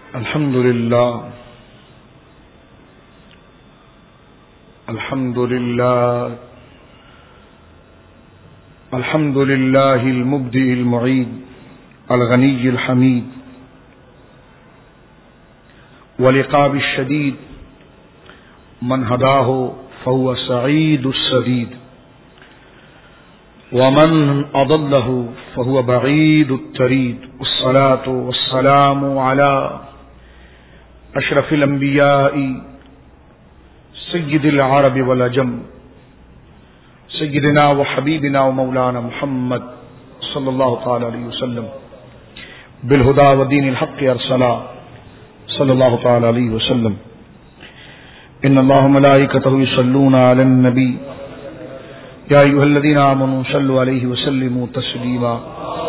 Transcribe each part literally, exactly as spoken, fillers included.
الحمد لله الحمد لله الحمد لله المبدئ المعيد الغني الحميد والعقاب الشديد من هداه فهو سعيد السديد ومن أضله فهو بعيد التريد والصلاة والسلام على أشرف الأنبياء سيد العرب والعجم سيدنا وحبيبنا ومولانا محمد صلى الله تعالى عليه وسلم بالهدى ودين الحق أرسلا صلى الله تعالى عليه وسلم إن الله وملائكته يصلون على النبي يا أيها الذين آمنوا صلوا عليه وسلموا تسليما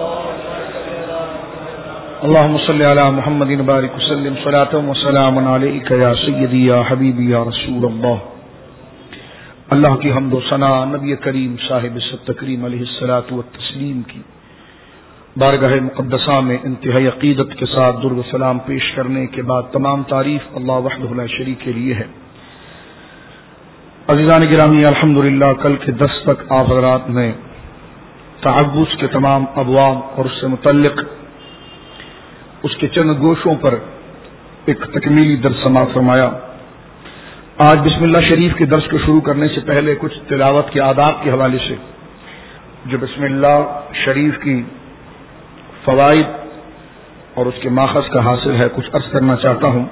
اللهم صل على محمد وبارك وسلم صلاة وسلام عليك يا سيدي يا حبيبي يا رسول اللہ. اللہ کی حمد و ثنا نبی کریم صاحب التکریم علیہ الصلاۃ والتسلیم کی بارگاہ مقدسہ میں انتہائی عقیدت کے ساتھ درود و سلام پیش کرنے کے بعد تمام تعریف اللہ وحدہ لا شریک کے لیے ہے. عزیزان گرامی، الحمدللہ کل کے دس تک آپ حضرات نے تعوذ کے تمام ابواب اور اس سے متعلق اس کے چند گوشوں پر ایک تکمیلی درس سماعت فرمایا. آج بسم اللہ شریف کے درس کو شروع کرنے سے پہلے کچھ تلاوت کے آداب کے حوالے سے جو بسم اللہ شریف کی فوائد اور اس کے ماخذ کا حاصل ہے کچھ عرض کرنا چاہتا ہوں.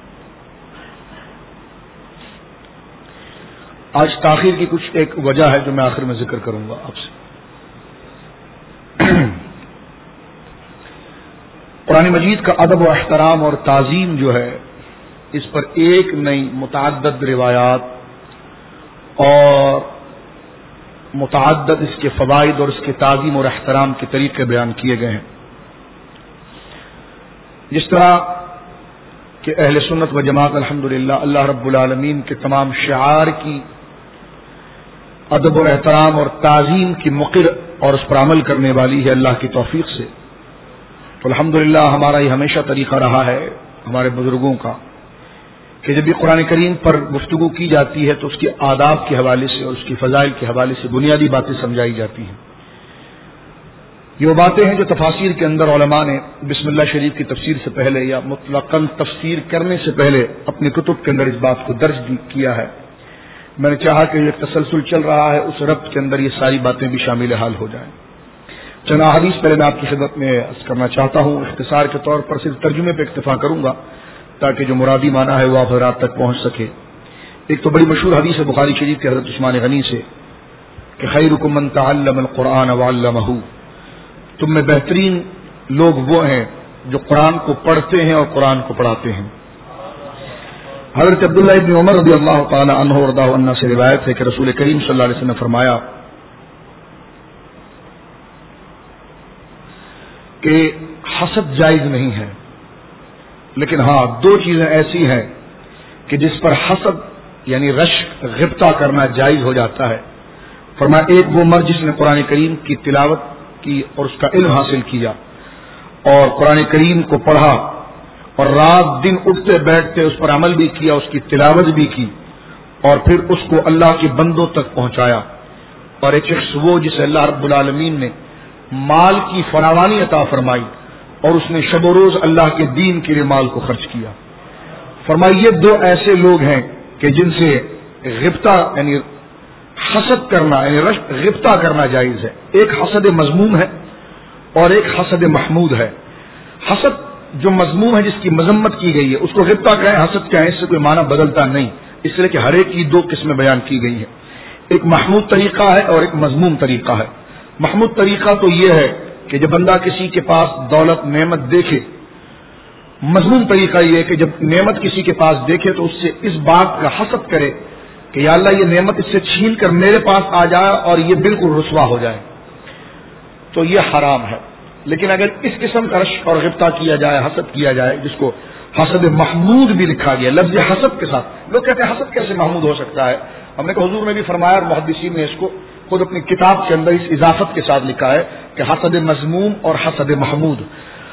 آج تاخیر کی کچھ ایک وجہ ہے جو میں آخر میں ذکر کروں گا آپ سے. قرآن مجید کا ادب و احترام اور تعظیم جو ہے اس پر ایک نئی متعدد روایات اور متعدد اس کے فوائد اور اس کے تعظیم اور احترام کے طریقے بیان کیے گئے ہیں. جس طرح کہ اہل سنت و جماعت الحمدللہ اللہ رب العالمین کے تمام شعار کی ادب و احترام اور تعظیم کی مقر اور اس پر عمل کرنے والی ہے اللہ کی توفیق سے. تو الحمدللہ ہمارا یہ ہمیشہ طریقہ رہا ہے ہمارے بزرگوں کا کہ جب بھی قرآن کریم پر گفتگو کی جاتی ہے تو اس کے آداب کے حوالے سے اور اس کی فضائل کے حوالے سے بنیادی باتیں سمجھائی جاتی ہیں. یہ وہ باتیں ہیں جو تفاسیر کے اندر علماء نے بسم اللہ شریف کی تفسیر سے پہلے یا مطلقاً تفسیر کرنے سے پہلے اپنے کتب کے اندر اس بات کو درج کیا ہے. میں نے چاہا کہ یہ تسلسل چل رہا ہے اس ربط کے اندر یہ ساری باتیں بھی شامل حال ہو جائیں. چند حدیث پہلے میں آپ کی خدمت میں عرض کرنا چاہتا ہوں. اختصار کے طور پر صرف ترجمے پہ اکتفا کروں گا تاکہ جو مرادی معنی ہے وہ آپ حضرات تک پہنچ سکے. ایک تو بڑی مشہور حدیث ہے بخاری شریف کے حضرت عثمان غنی سے کہ خیرکم من تعلم القرآن وعلمہ، تم میں بہترین لوگ وہ ہیں جو قرآن کو پڑھتے ہیں اور قرآن کو پڑھاتے ہیں. حضرت عبداللہ ابن عمر رضی اللہ تعالی عنہ ورضا عنہ سے روایت ہے کہ رسول کریم صلی اللہ علیہ وسلم نے فرمایا کہ حسد جائز نہیں ہے، لیکن ہاں دو چیزیں ایسی ہیں کہ جس پر حسد یعنی رشک غبطہ کرنا جائز ہو جاتا ہے. فرمایا ایک وہ مرد جس نے قرآن کریم کی تلاوت کی اور اس کا علم حاصل کیا اور قرآن کریم کو پڑھا اور رات دن اٹھتے بیٹھتے اس پر عمل بھی کیا، اس کی تلاوت بھی کی اور پھر اس کو اللہ کے بندوں تک پہنچایا. اور ایک شخص وہ جسے اللہ رب العالمین نے مال کی فراوانی عطا فرمائی اور اس نے شب و روز اللہ کے دین کے لیے مال کو خرچ کیا. فرمایا یہ دو ایسے لوگ ہیں کہ جن سے غبطہ یعنی حسد کرنا یعنی غبطہ کرنا جائز ہے. ایک حسد مذموم ہے اور ایک حسد محمود ہے. حسد جو مذموم ہے جس کی مذمت کی گئی ہے اس کو غبطہ کہیں حسد کہیں، اس سے کوئی معنی بدلتا نہیں، اس لیے کہ ہر ایک کی دو قسمیں بیان کی گئی ہیں. ایک محمود طریقہ ہے اور ایک مذموم طریقہ ہے. محمود طریقہ تو یہ ہے کہ جب بندہ کسی کے پاس دولت نعمت دیکھے. مذموم طریقہ یہ ہے کہ جب نعمت کسی کے پاس دیکھے تو اس سے اس بات کا حسد کرے کہ یا اللہ یہ نعمت اس سے چھین کر میرے پاس آ جائے اور یہ بالکل رسوا ہو جائے، تو یہ حرام ہے. لیکن اگر اس قسم کا رشک اور غبطہ کیا جائے، حسد کیا جائے، جس کو حسد محمود بھی لکھا گیا لفظ حسد کے ساتھ. لوگ کہتے ہیں حسد کیسے محمود ہو سکتا ہے؟ ہم نے کہا حضور نے بھی فرمایا اور محدثین نے اس کو خود اپنی کتاب کے اندر اس اضافت کے ساتھ لکھا ہے کہ حسد مذموم اور حسد محمود.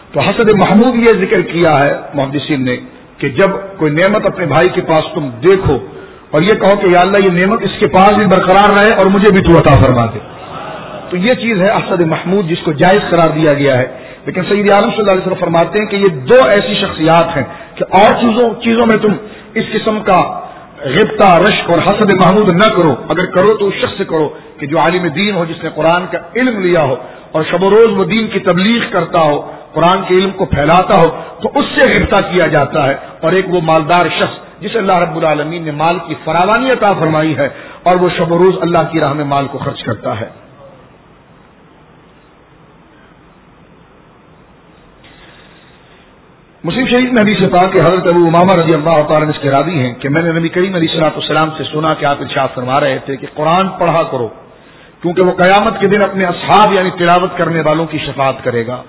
تو حسد محمود یہ ذکر کیا ہے محدثین نے کہ جب کوئی نعمت اپنے بھائی کے پاس تم دیکھو اور یہ کہو کہ یا اللہ یہ نعمت اس کے پاس بھی برقرار رہے اور مجھے بھی تو عطا فرما دے، تو یہ چیز ہے حسد محمود جس کو جائز قرار دیا گیا ہے. لیکن سید عالم صلی اللہ علیہ وسلم فرماتے ہیں کہ یہ دو ایسی شخصیات ہیں کہ اور چیزوں چیزوں میں تم اس قسم کا غبطہ، رشک اور حسد محمود نہ کرو. اگر کرو تو اس شخص سے کرو کہ جو عالم دین ہو، جس نے قرآن کا علم لیا ہو اور شب و روز وہ دین کی تبلیغ کرتا ہو، قرآن کے علم کو پھیلاتا ہو، تو اس سے غبطہ کیا جاتا ہے. اور ایک وہ مالدار شخص جسے اللہ رب العالمین نے مال کی فراوانی عطا فرمائی ہے اور وہ شب و روز اللہ کی راہ میں مال کو خرچ کرتا ہے. مسلم شریف میں حدیث پاک کہ حضرت ابو امامہ رضی اللہ تعالیٰ اس کے راوی ہیں کہ میں نے نبی کریم علیہ الصلوۃ والسلام سے سنا کہ آپ ارشاد فرما رہے تھے کہ قرآن پڑھا کرو کیونکہ وہ قیامت کے دن اپنے اصحاب یعنی تلاوت کرنے والوں کی شفاعت کرے گا.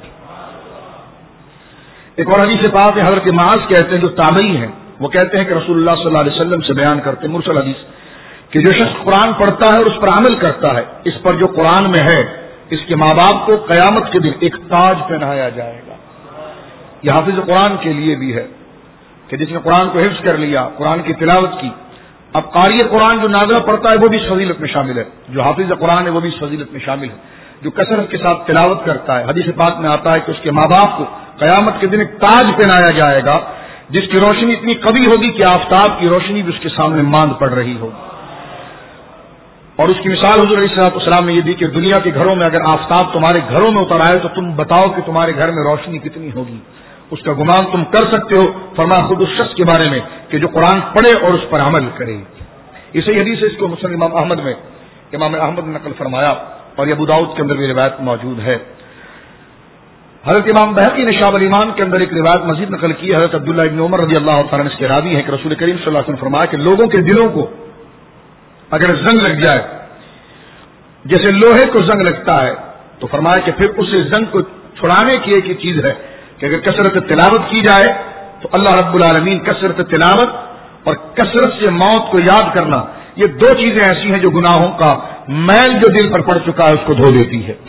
ایک اور حدیث پاک ہے حضرت معاذ کہتے ہیں جو تابعی ہیں، وہ کہتے ہیں کہ رسول اللہ صلی اللہ علیہ وسلم سے بیان کرتے ہیں مرسل حدیث کہ جو شخص قرآن پڑھتا ہے اور اس پر عمل کرتا ہے، اس پر جو قرآن میں ہے اس کے ماں باپ کو قیامت کے دن ایک تاج پہنایا جائے گا. یہ حافظ قرآن کے لیے بھی ہے کہ جس نے قرآن کو حفظ کر لیا، قرآن کی تلاوت کی. اب قاری قرآن جو نازلہ پڑھتا ہے وہ بھی اس فضیلت میں شامل ہے، جو حافظ قرآن ہے وہ بھی اس فضیلت میں شامل ہے. جو کثرت کے ساتھ تلاوت کرتا ہے، حدیث پاک میں آتا ہے کہ اس کے ماں باپ کو قیامت کے دن ایک تاج پہنایا جائے گا جس کی روشنی اتنی قوی ہوگی کہ آفتاب کی روشنی بھی اس کے سامنے ماند پڑ رہی ہوگی. اور اس کی مثال حضور علیہ الصلوۃ والسلام نے یہ دی کہ دنیا کے گھروں میں اگر آفتاب تمہارے گھروں میں اتر آئے تو تم بتاؤ کہ تمہارے گھر میں روشنی کتنی ہوگی. اس کا گمان تم کر سکتے ہو. فرمایا خود اس شخص کے بارے میں کہ جو قرآن پڑھے اور اس پر عمل کرے. اسی حدیث اس کو مسلم امام احمد میں امام احمد نے نقل فرمایا اور یہ ابو داؤد کے اندر بھی روایت موجود ہے. حضرت امام بہقی نے شعب الایمان کے اندر ایک روایت مزید نقل کی. حضرت عبداللہ ابن عمر رضی اللہ تعالیٰ عنہ اس کے راوی ہیں کہ رسول کریم صلی اللہ علیہ وسلم فرمایا کہ لوگوں کے دلوں کو اگر زنگ لگ جائے جیسے لوہے کو زنگ لگتا ہے تو فرمایا کہ پھر اس زنگ کو چھڑانے کی ایک ہی چیز ہے کہ اگر کثرت تلاوت کی جائے تو اللہ رب العالمین کثرت تلاوت اور کثرت سے موت کو یاد کرنا، یہ دو چیزیں ایسی ہیں جو گناہوں کا میل جو دل پر پڑ چکا ہے اس کو دھو دیتی ہے.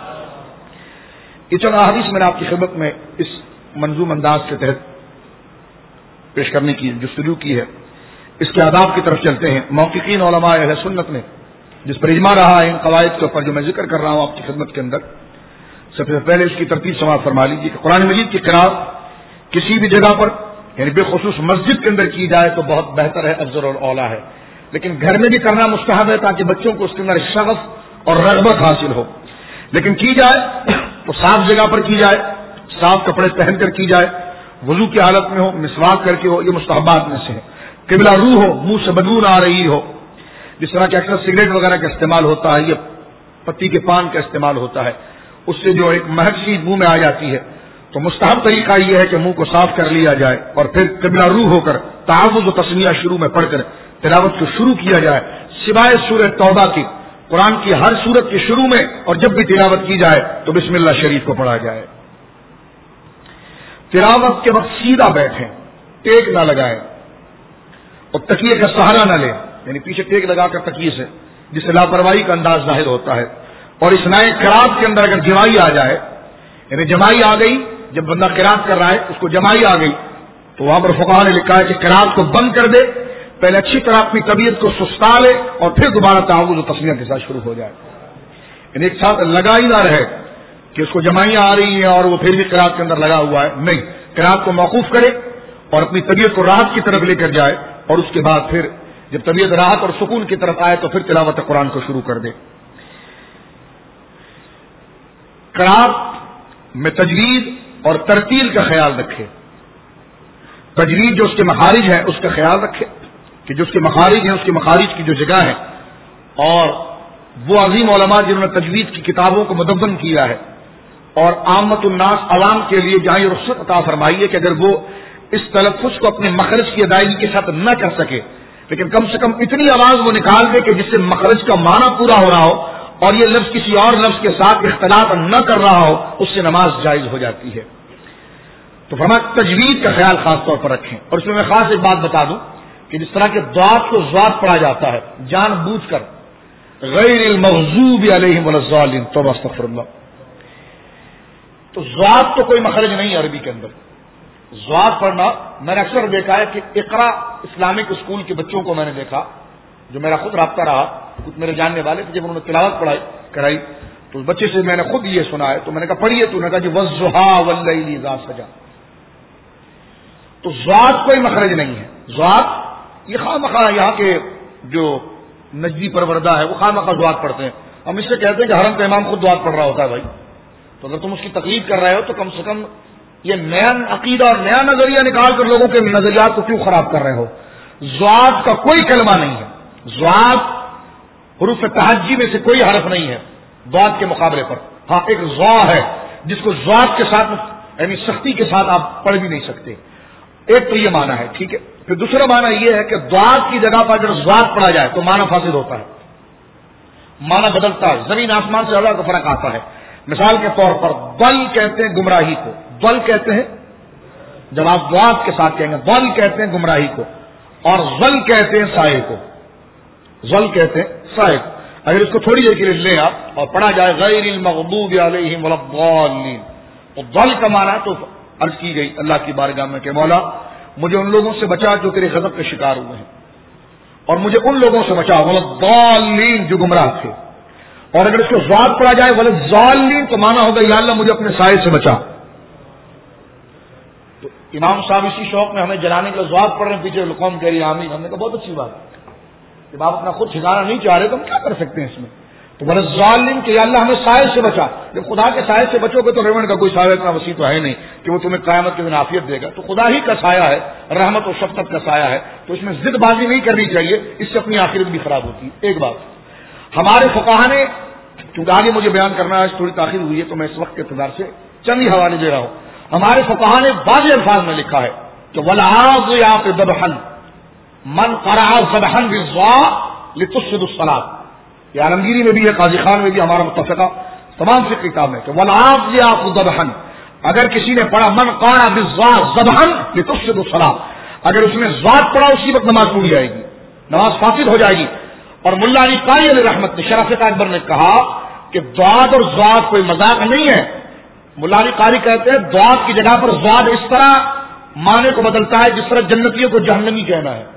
یہ چند احادیث میں نے آپ کی خدمت میں اس منظوم انداز کے تحت پیش کرنے کی جستجو کی ہے. اس کے آداب کی طرف چلتے ہیں. محققین علماء اہل سنت نے جس پر اجماع رہا ہے ان قواعد کے اوپر جو میں ذکر کر رہا ہوں آپ کی خدمت کے اندر، سب سے پہلے اس کی ترتیب سماعت فرما لیجیے کہ قرآن مجید کی قراءت کسی بھی جگہ پر یعنی بالخصوص مسجد کے اندر کی جائے تو بہت بہتر ہے، افضل اور اولیٰ ہے. لیکن گھر میں بھی کرنا مستحب ہے تاکہ بچوں کو اس کے اندر شغف اور رغبت حاصل ہو. لیکن کی جائے تو صاف جگہ پر کی جائے، صاف کپڑے پہن کر کی جائے، وضو کی حالت میں ہو، مسواک کر کے ہو، یہ مستحبات میں سے ہے. قبلہ روح ہو، منہ سے بدبو نہ آ رہی ہو، جس طرح کہ اکثر سگریٹ وغیرہ کا استعمال ہوتا ہے یا پتی کے پان کا استعمال ہوتا ہے، اس سے جو ایک مہک سی منہ میں آ جاتی ہے. تو مستحب طریقہ یہ ہے کہ منہ کو صاف کر لیا جائے اور پھر قبلہ روح ہو کر تعوذ و تسمیہ شروع میں پڑھ کر تلاوت کو شروع کیا جائے. سوائے سورہ توبہ کی قرآن کی ہر سورت کے شروع میں اور جب بھی تلاوت کی جائے تو بسم اللہ شریف کو پڑھا جائے. تلاوت کے وقت سیدھا بیٹھیں، ٹیک نہ لگائیں اور تکیے کا سہارا نہ لیں، یعنی پیچھے ٹیک لگا کر تکیے سے، جس سے لاپرواہی کا انداز ظاہر ہوتا ہے. اور اس نئے قرات کے اندر اگر جمائی آ جائے، یعنی جمائی آ گئی، جب بندہ قرات کر رہا ہے اس کو جمائی آ گئی تو وہاں پر فقہاء نے لکھا ہے کہ قرات کو بند کر دے، پہلے اچھی طرح اپنی طبیعت کو سستا لے اور پھر دوبارہ تعوذ و تسمیہ کے ساتھ شروع ہو جائے. یعنی ایک ساتھ لگا ہی نہ رہے کہ اس کو جمائیاں آ رہی ہیں اور وہ پھر بھی قرات کے اندر لگا ہوا ہے. نہیں، قرات کو موقوف کرے اور اپنی طبیعت کو راحت کی طرف لے کر جائے اور اس کے بعد پھر جب طبیعت راحت اور سکون کی طرف آئے تو پھر تلاوت قرآن کو شروع کر دے. قرات میں تجوید اور ترتیل کا خیال رکھے. تجوید جو اس کے مخارج ہیں اس کا خیال رکھے کہ جو اس کے مخارج ہیں اس کے مخارج کی جو جگہ ہے، اور وہ عظیم علماء جنہوں نے تجوید کی کتابوں کو مدون کیا ہے اور عامت الناس عوام کے لیے جہاں یہ رخصت عطا فرمائی ہے کہ اگر وہ اس تلفظ کو اپنے مخرج کی ادائیگی کے ساتھ نہ کر سکے لیکن کم سے کم اتنی آواز وہ نکال دے کہ جس سے مخرج کا معنی پورا ہو رہا ہو اور یہ لفظ کسی اور لفظ کے ساتھ اختلاط نہ کر رہا ہو، اس سے نماز جائز ہو جاتی ہے. تو فرمایا تجوید کا خیال خاص طور پر رکھیں. اور اس میں میں خاص ایک بات بتا دوں کہ جس طرح کے ضاد کو ضاد پڑھا جاتا ہے جان بوجھ کر، غیر المغضوب علیہم ولا الضالین، توبہ استغفر اللہ، تو ضاد تو کوئی مخرج نہیں ہے عربی کے اندر. ضاد پڑھنا میں نے اکثر دیکھا ہے کہ اقرا اسلامک اسکول کے بچوں کو میں نے دیکھا, جو میرا خود رابطہ رہا, کچھ میرے جاننے والے تھے, جب انہوں نے تلاوت پڑھائی کرائی تو اس بچے سے میں نے خود یہ سنا ہے, تو میں نے کہا پڑھیے, تو انہوں نے کہا جی والضحیٰ واللیل اذا سجا. تو ضاد کوئی مخرج نہیں ہے. ضاد یہ خواہ مخواہ یہاں کے جو نجدی پروردہ ہے وہ خواہ مخواہ ضاد پڑھتے ہیں. ہم اس سے کہتے ہیں کہ حرم کا امام خود ضاد پڑھ رہا ہوتا ہے بھائی, تو اگر تم اس کی تقلید کر رہے ہو تو کم سے کم یہ نیا عقیدہ اور نیا نظریہ نکال کر لوگوں کے نظریات کو کیوں خراب کر رہے ہو. ضاد کا کوئی کلمہ نہیں ہے. ضاد حروف تہجی میں سے کوئی حرف نہیں ہے ضاد کے مقابلے پر. ہاں ایک ضا ہے جس کو ضاد کے ساتھ یعنی سختی کے ساتھ آپ پڑھ بھی نہیں سکتے. ایک تو یہ معنی ہے, ٹھیک ہے. پھر دوسرا معنی یہ ہے کہ ضاد کی جگہ پر اگر ضاد پڑھا جائے تو معنی فاسد ہوتا ہے, معنی بدلتا ہے, زمین آسمان سے زیادہ کا فرق آتا ہے. مثال کے طور پر ضل کہتے ہیں گمراہی کو, ضل کہتے ہیں جب آپ ضاد کے ساتھ کہیں گے, ضل کہتے ہیں گمراہی کو, اور ظل کہتے ہیں سائے کو. ظل کہتے ہیں سائے کو. اگر اس کو تھوڑی دیر کے لیے لیں آپ اور پڑھا جائے غیر المغضوب علیہم ولا الضالین, تو ضل کا معنی تو عرض کی گئی اللہ کی بارگاہ میں کہ مولا مجھے ان لوگوں سے بچا جو تیرے غضب کے شکار ہوئے ہیں, اور مجھے ان لوگوں سے بچا ولا الضالین جو گمراہ تھے. اور اگر اس کو ضاد پڑھا جائے ولا الضالین تو معنی ہوگا یا اللہ مجھے اپنے سائے سے بچا. تو امام صاحب اسی شوق میں ہمیں جلانے کے لیے ضاد پڑھ رہے ہیں, پیچھے قوم کہہ رہی ہے آمین. ہم نے کہا بہت اچھی بات ہے, جب آپ اپنا خود ٹھکانا نہیں چاہ رہے تو ہم کیا کر سکتے ہیں اس میں. تو ولا الضالین کہ یا اللہ ہمیں سائے سے بچا. جب خدا کے سائے سے بچو گے تو رحمت کا کوئی سایہ اتنا وسیع تو ہے نہیں کہ وہ تمہیں قیامت کے دن عافیت دے گا. تو خدا ہی کا سایہ ہے, رحمت و شفقت کا سایہ ہے, تو اس میں ضد بازی نہیں کرنی چاہیے, اس سے اپنی آخرت بھی خراب ہوتی ہے. ایک بات ہمارے فقہا نے, کیونکہ آگے مجھے بیان کرنا ہے, تھوڑی تاخیر ہوئی ہے تو میں اس وقت کے اعتبار سے چند ہی حوالے دے رہا ہوں. ہمارے فقہا نے واضح الفاظ میں لکھا ہے کہ والعاضیات ذبحا من قرأ ذبحا بالضاء لتفسد الصلاۃ. یہ عالمگیری میں بھی ہے, قاضی خان میں بھی ہمارا متفقہ تمام فقہ کتاب میں کہ والعاضیات ذبحا, اگر کسی نے پڑھا من قرأ بالضاء ذبحا لتفسد الصلاۃ, اگر اس نے ضاد پڑھا اسی وقت نماز ٹوٹ جائے گی, نماز فاسد ہو جائے گی. اور ملا علی قاری علیہ رحمت نے شرح فقہ اکبر نے کہا کہ ضاد اور ضاد کوئی مذاق نہیں ہے. ملا علی قاری کہتے ہیں ضاد کی جگہ پر ضاد اس طرح معنی کو بدلتا ہے جس طرح جنتیوں کو جہنمی کہنا ہے.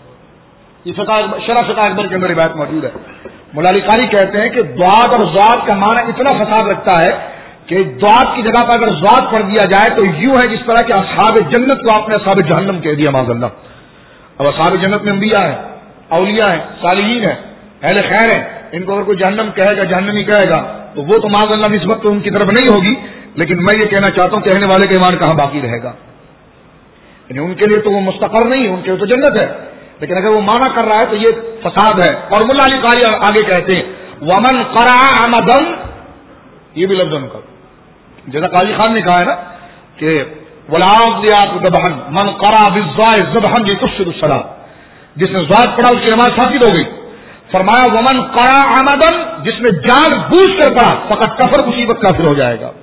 یہ فقہ شرح فقہ اکبر کے اندر روایت موجود ہے. ملا علی قاری کہتے ہیں کہ ضاد اور ضاد کا معنی اتنا فساد رکھتا ہے کہ ضاد کی جگہ پر اگر ضاد پڑھ دیا جائے تو یوں ہے جس طرح کہ اصحاب جنت کو آپ نے اصحاب جہنم کہہ دیا معاذ اللہ. اب اصحاب جنت میں انبیاء ہیں, اولیاء ہیں, صالحین ہیں, اہل خیر ہیں, ان کو اگر کوئی جہنم کہے گا, جہنمی کہے گا تو وہ تو معاذ اللہ نسبت تو ان کی طرف نہیں ہوگی. لیکن میں یہ کہنا چاہتا ہوں کہنے والے کا ایمان کہاں باقی رہے گا, یعنی ان کے لیے تو وہ مستقر نہیں, ان کے لیے تو جنت ہے, لیکن اگر وہ مانا کر رہا ہے تو یہ فساد ہے. اور ملا علی قاری آگے کہتے ہیں ومن قرأ عمدا, یہ بھی لفظ ان کا, جیسا قاضی خان نے کہا ہے نا کہ والعاضیات ذبحا من قرأ بالضاء ذبحا لتفسد الصلاۃ, جس نے ضاد پڑھا اس کی نماز فاسد ہو گئی. فرمایا ومن قرأ عمدا, جس نے جان بوجھ کر پڑھا فقط کفر, اسی وقت کافر ہو جائے گا.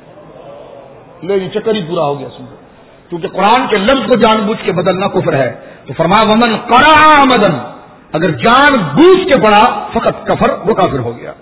لیکن چکر ہی پورا ہو گیا سمجھو, کیونکہ قرآن کے لفظ کو جان بوجھ کے بدلنا کفر ہے. تو فرمایا ومن قرأ عمدا, اگر جان بوجھ کے پڑھا فقط کفر, وہ کافر ہو گیا.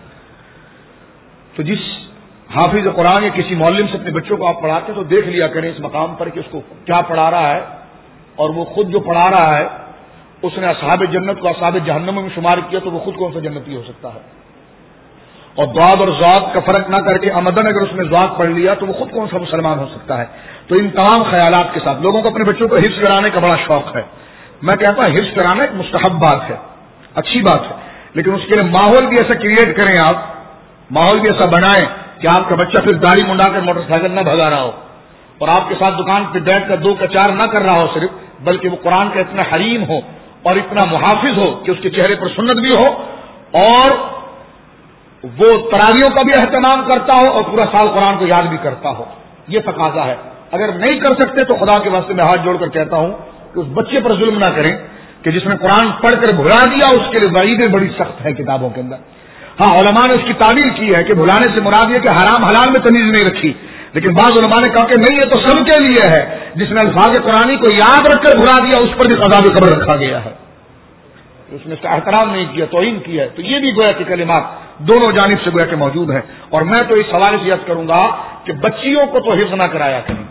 تو جس حافظ قرآن یا کسی معلم سے اپنے بچوں کو آپ پڑھاتے تو دیکھ لیا کریں اس مقام پر کہ اس کو کیا پڑھا رہا ہے, اور وہ خود جو پڑھا رہا ہے اس نے اصحاب جنت کو اصحاب جہنم میں شمار کیا تو وہ خود کون سا جنتی ہو سکتا ہے. اور ضاد اور ضاد کا فرق نہ کر کے عمدن اگر اس نے ضاد پڑھ لیا تو وہ خود کون سا مسلمان ہو سکتا ہے. تو ان تمام خیالات کے ساتھ لوگوں کو اپنے بچوں کو حفظ کرانے کا بڑا شوق ہے. میں کہتا ہوں حفظ کرانا ایک مستحب بات ہے, اچھی بات ہے, لیکن اس کے لیے ماحول بھی ایسا کریٹ کریں, آپ ماحول بھی ایسا بنائیں کہ آپ کا بچہ پھر داڑھی منڈا کر موٹر سائیکل نہ بھگا رہا ہو, اور آپ کے ساتھ دکان پہ بیٹھ کر دو کا چار نہ کر رہا ہو صرف, بلکہ وہ قرآن کا اتنا حریم ہو اور اتنا محافظ ہو کہ اس کے چہرے پر سنت بھی ہو, اور وہ تراویحوں کا بھی اہتمام کرتا ہو, اور پورا سال قرآن کو یاد بھی کرتا ہو. یہ تقاضا ہے. اگر نہیں کر سکتے تو خدا کے واسطے میں ہاتھ جوڑ کر کہتا ہوں کہ اس بچے پر ظلم نہ کریں کہ جس نے قرآن پڑھ کر بھلا دیا, اس کے لیے وعیدیں بڑی سخت ہے کتابوں کے اندر. ہاں علماء نے اس کی تعبیر کی ہے کہ بھلانے سے مراد یہ کہ حرام حلال میں تمیز نہیں رکھی, لیکن بعض علماء نے کہا کہ نہیں, یہ تو سب کے لیے ہے. جس نے الفاظ قرآنی کو یاد رکھ کر بھلا دیا اس پر بھی عذاب قبر رکھا گیا ہے, اس نے اس کا احترام نہیں کیا, توہین کی ہے. تو یہ بھی گویا کہ کلمات دونوں جانب سے گویا کہ موجود ہیں. اور میں تو اس حوالے سے عرض کروں گا کہ بچیوں کو تو حفظ نہ کرایا کریں,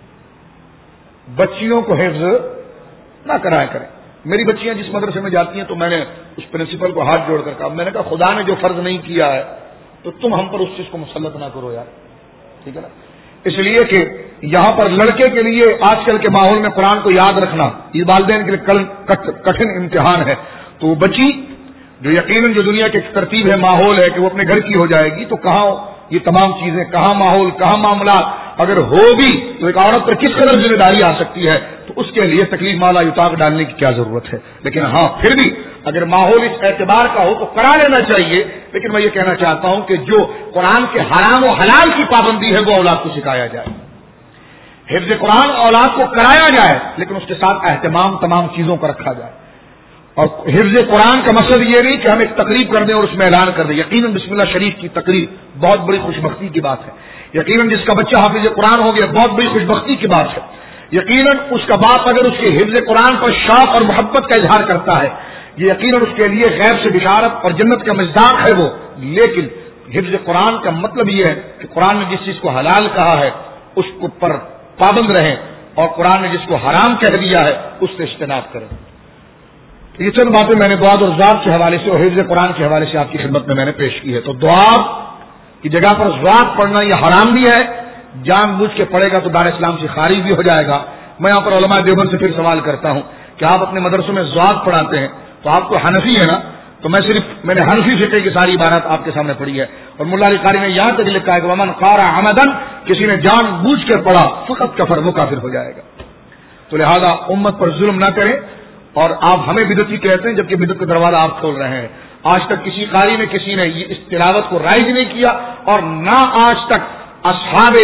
بچیوں کو حفظ نہ کرایا کریں. میری بچیاں جس مدرسے میں جاتی ہیں تو میں نے اس پرنسپل کو ہاتھ جوڑ کر کہا, میں نے کہا خدا نے جو فرض نہیں کیا ہے تو تم ہم پر اس چیز کو مسلط نہ کرو یار, ٹھیک ہے نا. اس لیے کہ یہاں پر لڑکے کے لیے آج کل کے ماحول میں قرآن کو یاد رکھنا یہ والدین کے لیے کٹھن امتحان ہے. تو وہ بچی جو یقیناً جو دنیا کی ترتیب ہے, ماحول ہے کہ وہ اپنے گھر کی ہو جائے گی, تو کہاں یہ تمام چیزیں, کہاں ماحول, کہاں معاملات اگر ہو بھی تو ایک عورت پر کس قدر ذمہ داری آ سکتی ہے, تو اس کے لیے تکلیف مالا یتاق ڈالنے کی کیا ضرورت ہے. لیکن ہاں پھر بھی اگر ماحول اس اعتبار کا ہو تو کرا لینا چاہیے. لیکن میں یہ کہنا چاہتا ہوں کہ جو قرآن کے حرام و حلال کی پابندی ہے وہ اولاد کو سکھایا جائے, حفظ قرآن اولاد کو کرایا جائے, لیکن اس کے ساتھ اہتمام تمام چیزوں کا رکھا جائے. اور حفظ قرآن کا مقصد یہ نہیں کہ ہم ایک تقریب کر دیں اور اس میں اعلان کر دیں. یقیناً بسم اللہ شریف کی تقریب بہت بڑی خوش بختی کی بات ہے. یقیناً جس کا بچہ حافظ قرآن ہو گیا بہت بڑی خوش بختی کی بات ہے. یقیناً اس کا باپ اگر اس کے حفظ قرآن پر شوق اور محبت کا اظہار کرتا ہے, یہ یقیناً اس کے لیے غیب سے بشارت اور جنت کا مصداق ہے وہ. لیکن حفظ قرآن کا مطلب یہ ہے کہ قرآن نے جس چیز کو حلال کہا ہے اس پر پابند رہیں, اور قرآن نے جس کو حرام کہہ دیا ہے اس سے اجتناب کریں. یہ چند باتیں میں نے دعا اور ذات کے حوالے سے اور حفظ قرآن کے حوالے سے آپ کی خدمت میں میں نے پیش کی ہے. تو دعا کی جگہ پر ذات پڑھنا یہ حرام بھی ہے, جان بوجھ کے پڑھے گا تو دار اسلام سے خارج بھی ہو جائے گا. میں یہاں پر علماء دیوبند سے پھر سوال کرتا ہوں کہ آپ اپنے مدرسوں میں ذات پڑھاتے ہیں تو آپ کو حنفی ہے نا, تو میں صرف میں نے حنفی فقہ کی ساری عبارات آپ کے سامنے پڑھی ہے. اور ملا علی قاری نے یہاں تک لکھا ہے کہ ومن قارع عمدن, کسی نے جان بوجھ کر پڑھا فقط کفر, وہ کافر ہو جائے گا. تو لہذا امت پر ظلم نہ کریں. اور آپ ہمیں بدعتی کہتے ہیں جبکہ بدعت کا دروازہ آپ کھول رہے ہیں. آج تک کسی قاری میں کسی نے یہ اس تلاوت کو رائج نہیں کیا, اور نہ آج تک اصحاب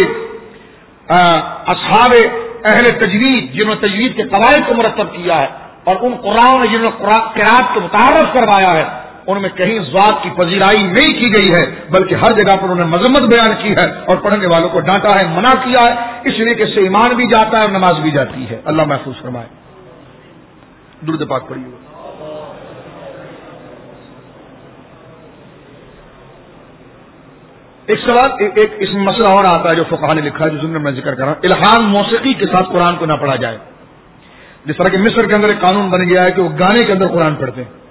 اصحاب اہل تجوید جنہوں نے تجوید کے قواعد کو مرتب کیا ہے, اور ان قرآن نے جنہوں نے قرات کو متعارف کروایا ہے, ان میں کہیں ذات کی پذیرائی نہیں کی گئی ہے, بلکہ ہر جگہ پر انہوں نے مذمت بیان کی ہے اور پڑھنے والوں کو ڈانٹا ہے, منع کیا ہے. اس لیے کہ اس سے ایمان بھی جاتا ہے اور نماز بھی جاتی ہے. اللہ محفوظ فرمائے. درود پاک پڑھیے. ایک سوال ایک, ایک اس میں مسئلہ اور آتا ہے جو فقہا نے لکھا ہے, جو ضمن میں ذکر کر رہا ہوں. الحان موسیقی کے ساتھ قرآن کو نہ پڑھا جائے. جس طرح کہ مصر کے اندر ایک قانون بن گیا ہے کہ وہ گانے کے اندر قرآن پڑھتے ہیں,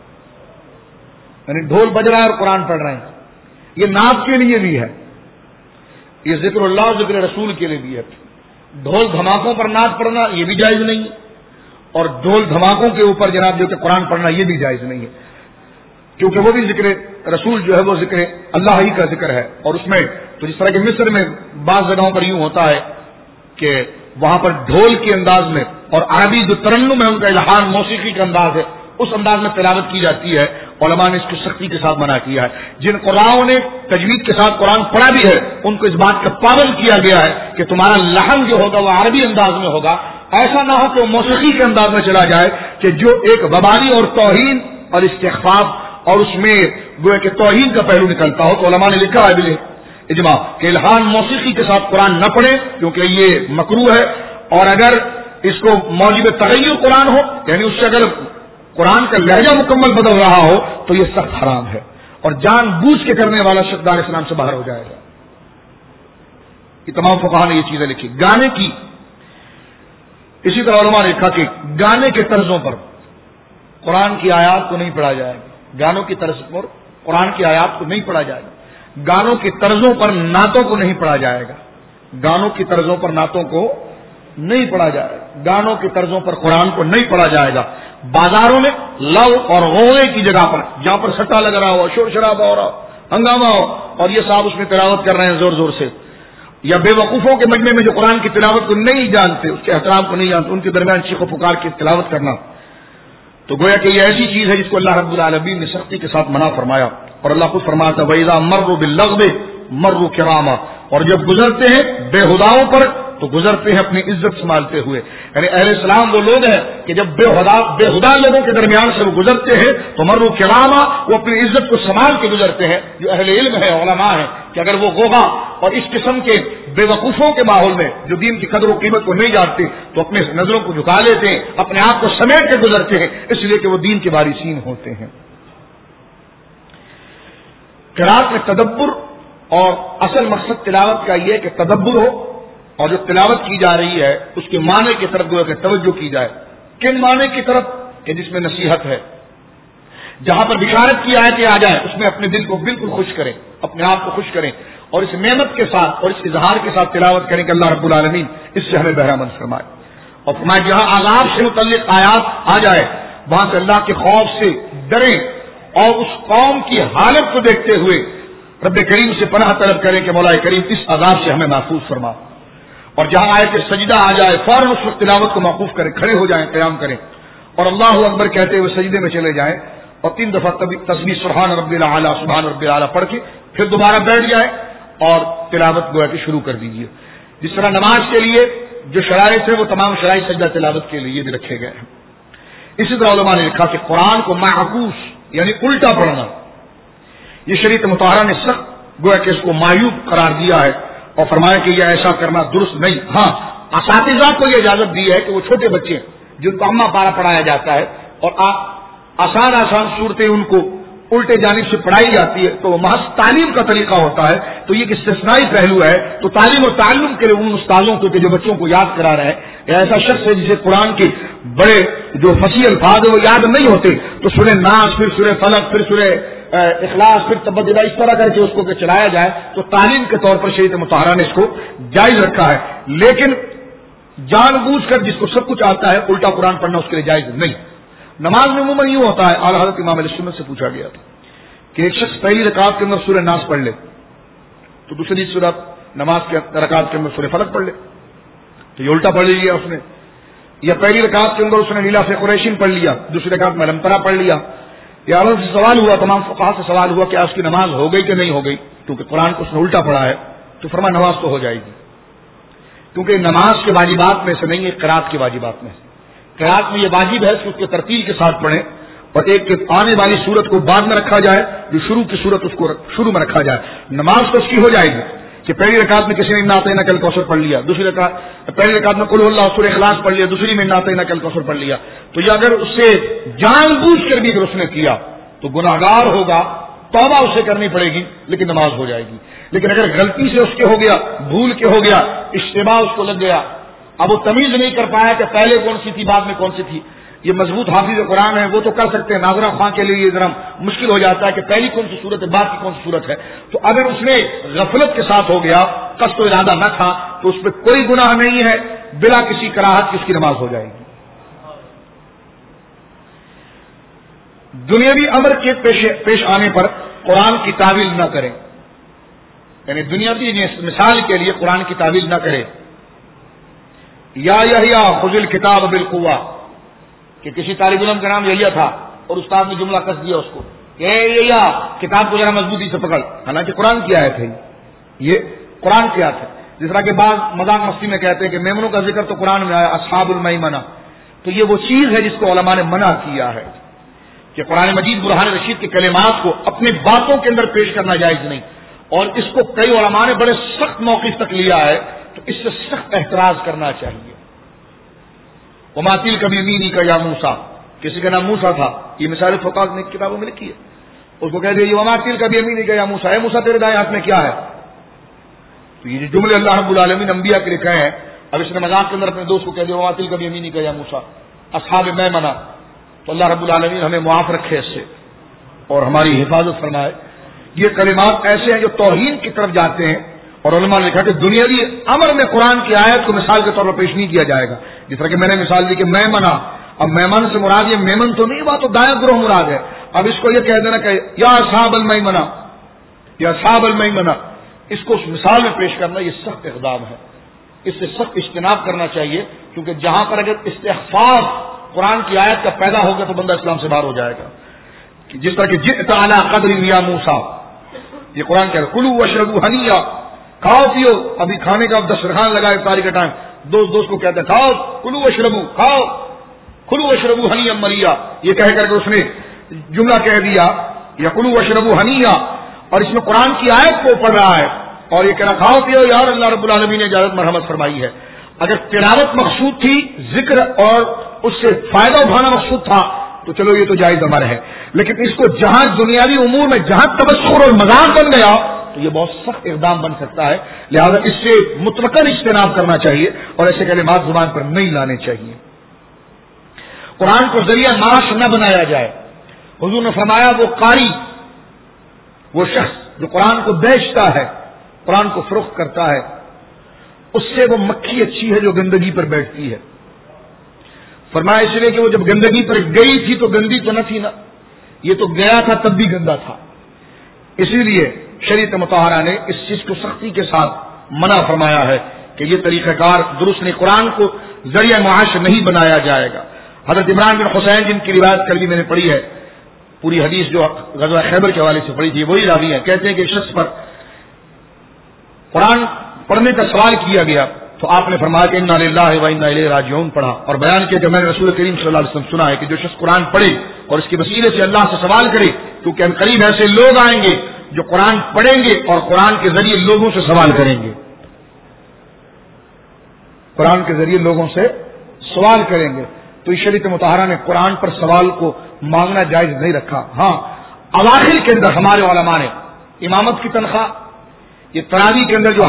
یعنی ڈھول بج رہا ہے اور قرآن پڑھ رہے ہیں. یہ نعت کے لیے بھی ہے, یہ ذکر اللہ اور ذکر رسول کے لیے بھی ہے. ڈھول دھماکوں پر نعت پڑھنا یہ بھی جائز نہیں ہے, اور ڈھول دھماکوں کے اوپر جناب جو کہ قرآن پڑھنا یہ بھی جائز نہیں ہے, کیونکہ وہ بھی ذکر رسول جو ہے وہ ذکر اللہ ہی کا ذکر ہے. اور اس میں تو جس طرح کہ مصر میں بعض جگہوں پر یوں ہوتا ہے کہ وہاں پر ڈھول کے انداز میں, اور عربی جو ترنم ہے ان کا الحان موسیقی کا انداز ہے, اس انداز میں تلاوت کی جاتی ہے. علماء نے اس کو سختی کے ساتھ منع کیا ہے. جن قرآن نے تجوید کے ساتھ قرآن پڑھا بھی ہے ان کو اس بات کا پابند کیا گیا ہے کہ تمہارا لحن جو ہوگا وہ عربی انداز میں ہوگا. ایسا نہ ہو کہ وہ موسیقی کے انداز میں چلا جائے کہ جو ایک وبالی اور توہین اور استخفاف اور اس میں گویا کہ توہین کا پہلو نکلتا ہو. تو علماء نے لکھا ہے بلے اجماع کہ الحان موسیقی کے ساتھ قرآن نہ پڑھے کیونکہ یہ مکروہ ہے. اور اگر اس کو موجب تغیر قرآن ہو, یعنی اس سے اگر قرآن کا لہجہ مکمل بدل رہا ہو تو یہ سخت حرام ہے, اور جان بوجھ کے کرنے والا شخص دار اسلام سے باہر ہو جائے گا. یہ تمام فقہا نے یہ چیزیں لکھی. گانے کی اسی طرح علماء نے لکھا کہ گانے کے طرزوں پر قرآن کی آیات کو نہیں پڑھا جائے گا. گانوں کی طرز پر قرآن کی آیات کو نہیں پڑھا جائے گا. گانوں کی طرزوں پر نعتوں کو نہیں پڑھا جائے گا. گانوں کی طرزوں پر نعتوں کو نہیں پڑھا جائے گا. گانوں کی طرزوں پر قرآن کو نہیں پڑھا جائے گا. بازاروں میں لو اور غوغے کی جگہ پر جہاں پر سٹا لگ رہا ہو, شور شرابہ ہو رہا ہو, ہنگامہ ہو, اور یہ صاحب اس میں تلاوت کر رہے ہیں زور زور سے, یا بے وقوفوں کے مجمع میں جو قرآن کی تلاوت کو نہیں جانتے, اس کے احترام کو نہیں جانتے, ان کے درمیان چیخ و پکار کی تلاوت کرنا, تو گویا کہ یہ ایسی چیز ہے جس کو اللہ رب العالمین نے سختی کے ساتھ منع فرمایا. اور اللہ خود فرماتا وَإِذَا مَرُّوا بِاللَّغْوِ مَرُّوا كِرَامًا, اور جب گزرتے ہیں بے ہداؤں پر تو گزرتے ہیں اپنی عزت سنبھالتے ہوئے. یعنی اہل اسلام وہ لوگ ہیں کہ جب بے ہدا بے ہدا لوگوں کے درمیان سے وہ گزرتے ہیں تو مروا کراما, وہ اپنی عزت کو سنبھال کے گزرتے ہیں. جو اہل علم ہے, علماء ہیں, کہ اگر وہ غوغا اور اس قسم کے بے وقوفوں کے ماحول میں جو دین کی قدر و قیمت کو نہیں جانتے تو اپنے نظروں کو جھکا لیتے ہیں, اپنے آپ کو سمیٹ کے گزرتے ہیں, اس لیے کہ وہ دین کے وارثین ہوتے ہیں. قرات میں تدبر اور اصل مقصد تلاوت کا یہ کہ تدبر ہو اور جو تلاوت کی جا رہی ہے اس کے معنی کی طرف جو ہے کہ توجہ کی جائے. کن معنی کی طرف؟ کہ جس میں نصیحت ہے. جہاں پر بشارت کی آیتیں آ جائیں اس میں اپنے دل کو بالکل خوش کریں, اپنے آپ کو خوش کریں اور اس نعمت کے ساتھ اور اس اظہار کے ساتھ تلاوت کریں کہ اللہ رب العالمین اس سے ہمیں بہرہ مند فرمائے. اور فرمائے جہاں عذاب سے متعلق آیات آ جائے وہاں سے اللہ کے خوف سے ڈریں اور اس قوم کی حالت کو دیکھتے ہوئے رب کریم سے پناہ طلب کریں کہ مولا کریم اس عذاب سے ہمیں محفوظ فرما. اور جہاں آئے کہ سجدہ آ جائے فوراً اس وقت تلاوت کو موقوف کریں, کھڑے ہو جائیں, قیام کریں اور اللہ اکبر کہتے ہوئے سجدے میں چلے جائیں اور تین دفعہ تسبیح سبحان رب الاعلیٰ سبحان رب الاعلیٰ پڑھ کے پھر دوبارہ بیٹھ جائیں اور تلاوت گویا کہ شروع کر دیجیے. جس طرح نماز کے لیے جو شرائط ہے وہ تمام شرائط سجدہ تلاوت کے لیے بھی رکھے گئے ہیں. اسی طرح علماء نے لکھا کہ قرآن کو معکوس یعنی الٹا پڑھنا یہ شریعت مطہرہ نے سخت گویا کہ اس کو معیوب قرار دیا ہے اور فرمایا کہ یہ ایسا کرنا درست نہیں. ہاں اساتذہ کو یہ اجازت دی ہے کہ وہ چھوٹے بچے جن کو اما پارا پڑھایا جاتا ہے اور آسان آسان صورتیں ان کو الٹے جانب سے پڑھائی جاتی ہے تو وہ محض تعلیم کا طریقہ ہوتا ہے تو یہ استثنائی پہلو ہے. تو تعلیم و تعلم کے لیے ان استاذوں کو کہ جو بچوں کو یاد کرا رہے ہیں ایسا شخص ہے جسے قرآن کے بڑے جو فصیح الفاظ ہے وہ یاد نہیں ہوتے تو سورہ ناس پھر سورہ فلق پھر سورہ اخلاص پھر تبدیلا اس طرح کر کے اس کو کہ چلایا جائے تو تعلیم کے طور پر شریعت مطہرہ نے اس کو جائز رکھا ہے. لیکن جان بوجھ کر جس کو سب کچھ آتا ہے الٹا قرآن پڑھنا اس کے لیے جائز نہیں. نماز میں عموماً یوں ہوتا ہے, اعلیٰ حضرت امام علیہ السنت سے پوچھا گیا تھا کہ ایک شخص پہلی رکعت کے اندر سورہ ناس پڑھ لے تو دوسری سورہ نماز کے رکعت کے اندر سورہ فلق پڑھ لے تو یہ الٹا پڑھ لیا اس نے, یا پہلی رکعت کے اندر اس نے لیلا سے قریشین پڑھ لیا دوسری رکعت میں لمترا پڑھ لیا. یا عالم سے سوال ہوا, تمام فقہا سے سوال ہوا کہ اس کی نماز ہو گئی کہ نہیں ہو گئی کیونکہ قرآن کو اس نے الٹا پڑھا ہے تو فرمایا نماز تو ہو جائے گی کیونکہ نماز کے واجبات میں سے نہیں ہے, قرات کے واجبات میں سے. قرات میں یہ واجب ہے کہ اس کے ترتیل کے ساتھ پڑھیں اور ایک کے آنے والی صورت کو بعد میں رکھا جائے جو شروع کی صورت اس کو شروع میں رکھا جائے. نماز تو اس کی ہو جائے گی کہ پہلی رکعت میں کسی نے ناتینا کل کوثر پڑھ لیا, دوسری رکعت پہلی رکعت میں قل اللہ سورہ اخلاص پڑھ لیا, دوسری میں ناتینا کل کوثر پڑھ لیا. تو یہ اگر اس سے جان بوجھ کر بھی اگر اس نے کیا تو گناہگار ہوگا, توبہ اسے کرنی پڑے گی لیکن نماز ہو جائے گی. لیکن اگر غلطی سے اس کے ہو گیا, بھول کے ہو گیا, اشتباہ اس کو لگ گیا, اب وہ تمیز نہیں کر پایا کہ پہلے کون سی تھی بعد میں کون سی تھی. یہ مضبوط حافظ قرآن ہے وہ تو کر سکتے ہیں, ناظرہ خواں کے لیے یہ ذرا مشکل ہو جاتا ہے کہ پہلی کون سی صورت ہے بعد کی کون سی صورت ہے. تو اگر اس نے غفلت کے ساتھ ہو گیا, قصد و ارادہ نہ تھا تو اس پہ کوئی گناہ نہیں ہے, بلا کسی کراہت کی اس کی نماز ہو جائے گی. دنیاوی امر کے پیش, پیش آنے پر قرآن کی تعویل نہ کریں, یعنی دنیاوی مثال کے لیے قرآن کی تعویل نہ کرے. یا یحییٰ خذ الکتاب بالقوہ کہ کسی طالب علم کا نام یحییٰ تھا اور استاد نے جملہ کس دیا اس کو کہ یحییٰ کتاب کو ذرا مضبوطی سے پکڑ, حالانکہ قرآن کی آیت ہے, یہ قرآن کی آیت ہے. جس طرح کے بعض مذاق مستی میں کہتے ہیں کہ میمنوں کا ذکر تو قرآن میں آیا اصحاب المیمنہ, تو یہ وہ چیز ہے جس کو علماء نے منع کیا ہے کہ قرآن مجید برہان رشید کے کلمات کو اپنی باتوں کے اندر پیش کرنا جائز نہیں, اور اس کو کئی علماء نے بڑے سخت موقف تک لیا ہے تو اس سے سخت احتراز کرنا چاہیے. وما تلک بیمینک یا موسیٰ, کسی کا نام موسیٰ تھا, یہ مثال فقہا نے کتابوں میں لکھی ہے, اس کو کہہ دیا وما تلک بیمینک یا موسیٰ, اے موسیٰ تیرے دائیں ہاتھ میں کیا ہے. تو یہ جملے اللہ رب العالمین انبیاء کے لکھے ہیں. اب اس نے مذاق کے اندر اپنے دوست کو کہہ دیا وما تلک بیمینک یا موسیٰ اصحاب میمنہ, تو اللہ رب العالمین ہمیں معاف رکھے اس سے اور ہماری حفاظت فرمائے. یہ کلمات ایسے ہیں جو توہین کی طرف جاتے ہیں, اور علماء نے لکھا کہ دنیاوی امر میں قرآن کی آیت کو مثال کے طور پر پیش نہیں کیا جائے گا. جس طرح کہ میں نے مثال دی کہ میمنہ, اب میمن سے مراد یہ میمن تو نہیں, بات تو دایاں گروہ مراد ہے. اب اس کو یہ کہہ دینا کہ یا اصحاب المیمنہ یا اصحاب المیمنہ, اس کو مثال میں پیش کرنا یہ سخت اقدام ہے, اس سے سخت اجتناب کرنا چاہیے, کیونکہ جہاں پر اگر استحفاظ قرآن کی آیت کا پیدا ہوگا تو بندہ اسلام سے باہر ہو جائے گا. جس طرح کہ جئت علی قدر یا موسیٰ, یہ قرآن کہہ رہا کلوا واشربوا ہنیئا, کھاؤ پیو. ابھی کھانے کا دسترخوان لگا افطاری کا ٹائم, دوست دوست کو کہتے ہیں کھاؤ کلوا واشربوا, کھاؤ کلوا واشربوا ہنیئا مریا, یہ کہہ کر کے اس نے جملہ کہہ دیا یا کلوا واشربوا ہنیئا, اور اس میں قرآن کی آیت کو پڑھ رہا ہے اور یہ کہہ رہا کھاؤ پیو یار اللہ رب العالمین نے اجازت مرحمت فرمائی ہے. اگر تلاوت مقصود تھی, ذکر اور اس سے فائدہ اٹھانا مقصود تھا, تو چلو یہ تو جائز امر ہے، لیکن اس کو جہاں دنیاوی امور میں جہاں تبصر اور مذاق بن گیا تو یہ بہت سخت اقدام بن سکتا ہے، لہذا اس سے مطلقاً اجتناب کرنا چاہیے اور ایسے کلمات زبان پر نہیں لانے چاہیے۔ قرآن کو ذریعہ معاش نہ بنایا جائے۔ حضور نے فرمایا وہ قاری، وہ شخص جو قرآن کو بیچتا ہے، قرآن کو فروخت کرتا ہے، اس سے وہ مکھی اچھی ہے جو گندگی پر بیٹھتی ہے۔ فرمایا اس لیے کہ وہ جب گندگی پر گئی تھی تو گندی تو نہ تھی نا، یہ تو گیا تھا تب بھی گندا تھا۔ اسی لیے شریعت مطہرہ نے اس چیز کو سختی کے ساتھ منع فرمایا ہے کہ یہ طریقہ کار درست نہیں، قرآن کو ذریعہ معاش نہیں بنایا جائے گا۔ حضرت عمران بن حسین جن کی روایت کل بھی میں نے پڑھی ہے، پوری حدیث جو غزوہ خیبر کے حوالے سے پڑھی تھی وہی راوی ہے، کہتے ہیں کہ شخص پر قرآن پڑھنے کا سوال کیا گیا تو آپ نے فرمایا کہ انا للہ و انا الیہ راجعون پڑھا، اور بیان کیا کہ میں نے رسول کریم صلی اللہ علیہ وسلم سنا ہے کہ جو شخص قرآن پڑھے اور اس کے وسیلے سے اللہ سے سوال کرے، کیونکہ ہم قریب ایسے لوگ آئیں گے جو قرآن پڑھیں گے اور قرآن کے ذریعے لوگوں سے سوال کریں گے، قرآن کے ذریعے لوگوں سے سوال کریں گے۔ تو اس شریعت مطہرہ نے قرآن پر سوال کو مانگنا جائز نہیں رکھا۔ ہاں اواخر کے اندر ہمارے علماء نے امامت کی تنخواہ، یہ تراویح کے اندر جو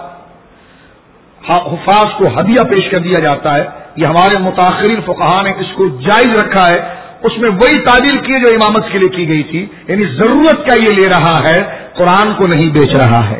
حفاظ کو ہدیہ پیش کر دیا جاتا ہے، یہ ہمارے متاخرین فقہاء نے اس کو جائز رکھا ہے۔ اس میں وہی تعبیر کی جو امامت کے لیے کی گئی تھی، یعنی ضرورت کا یہ لے رہا ہے، قرآن کو نہیں بیچ رہا ہے۔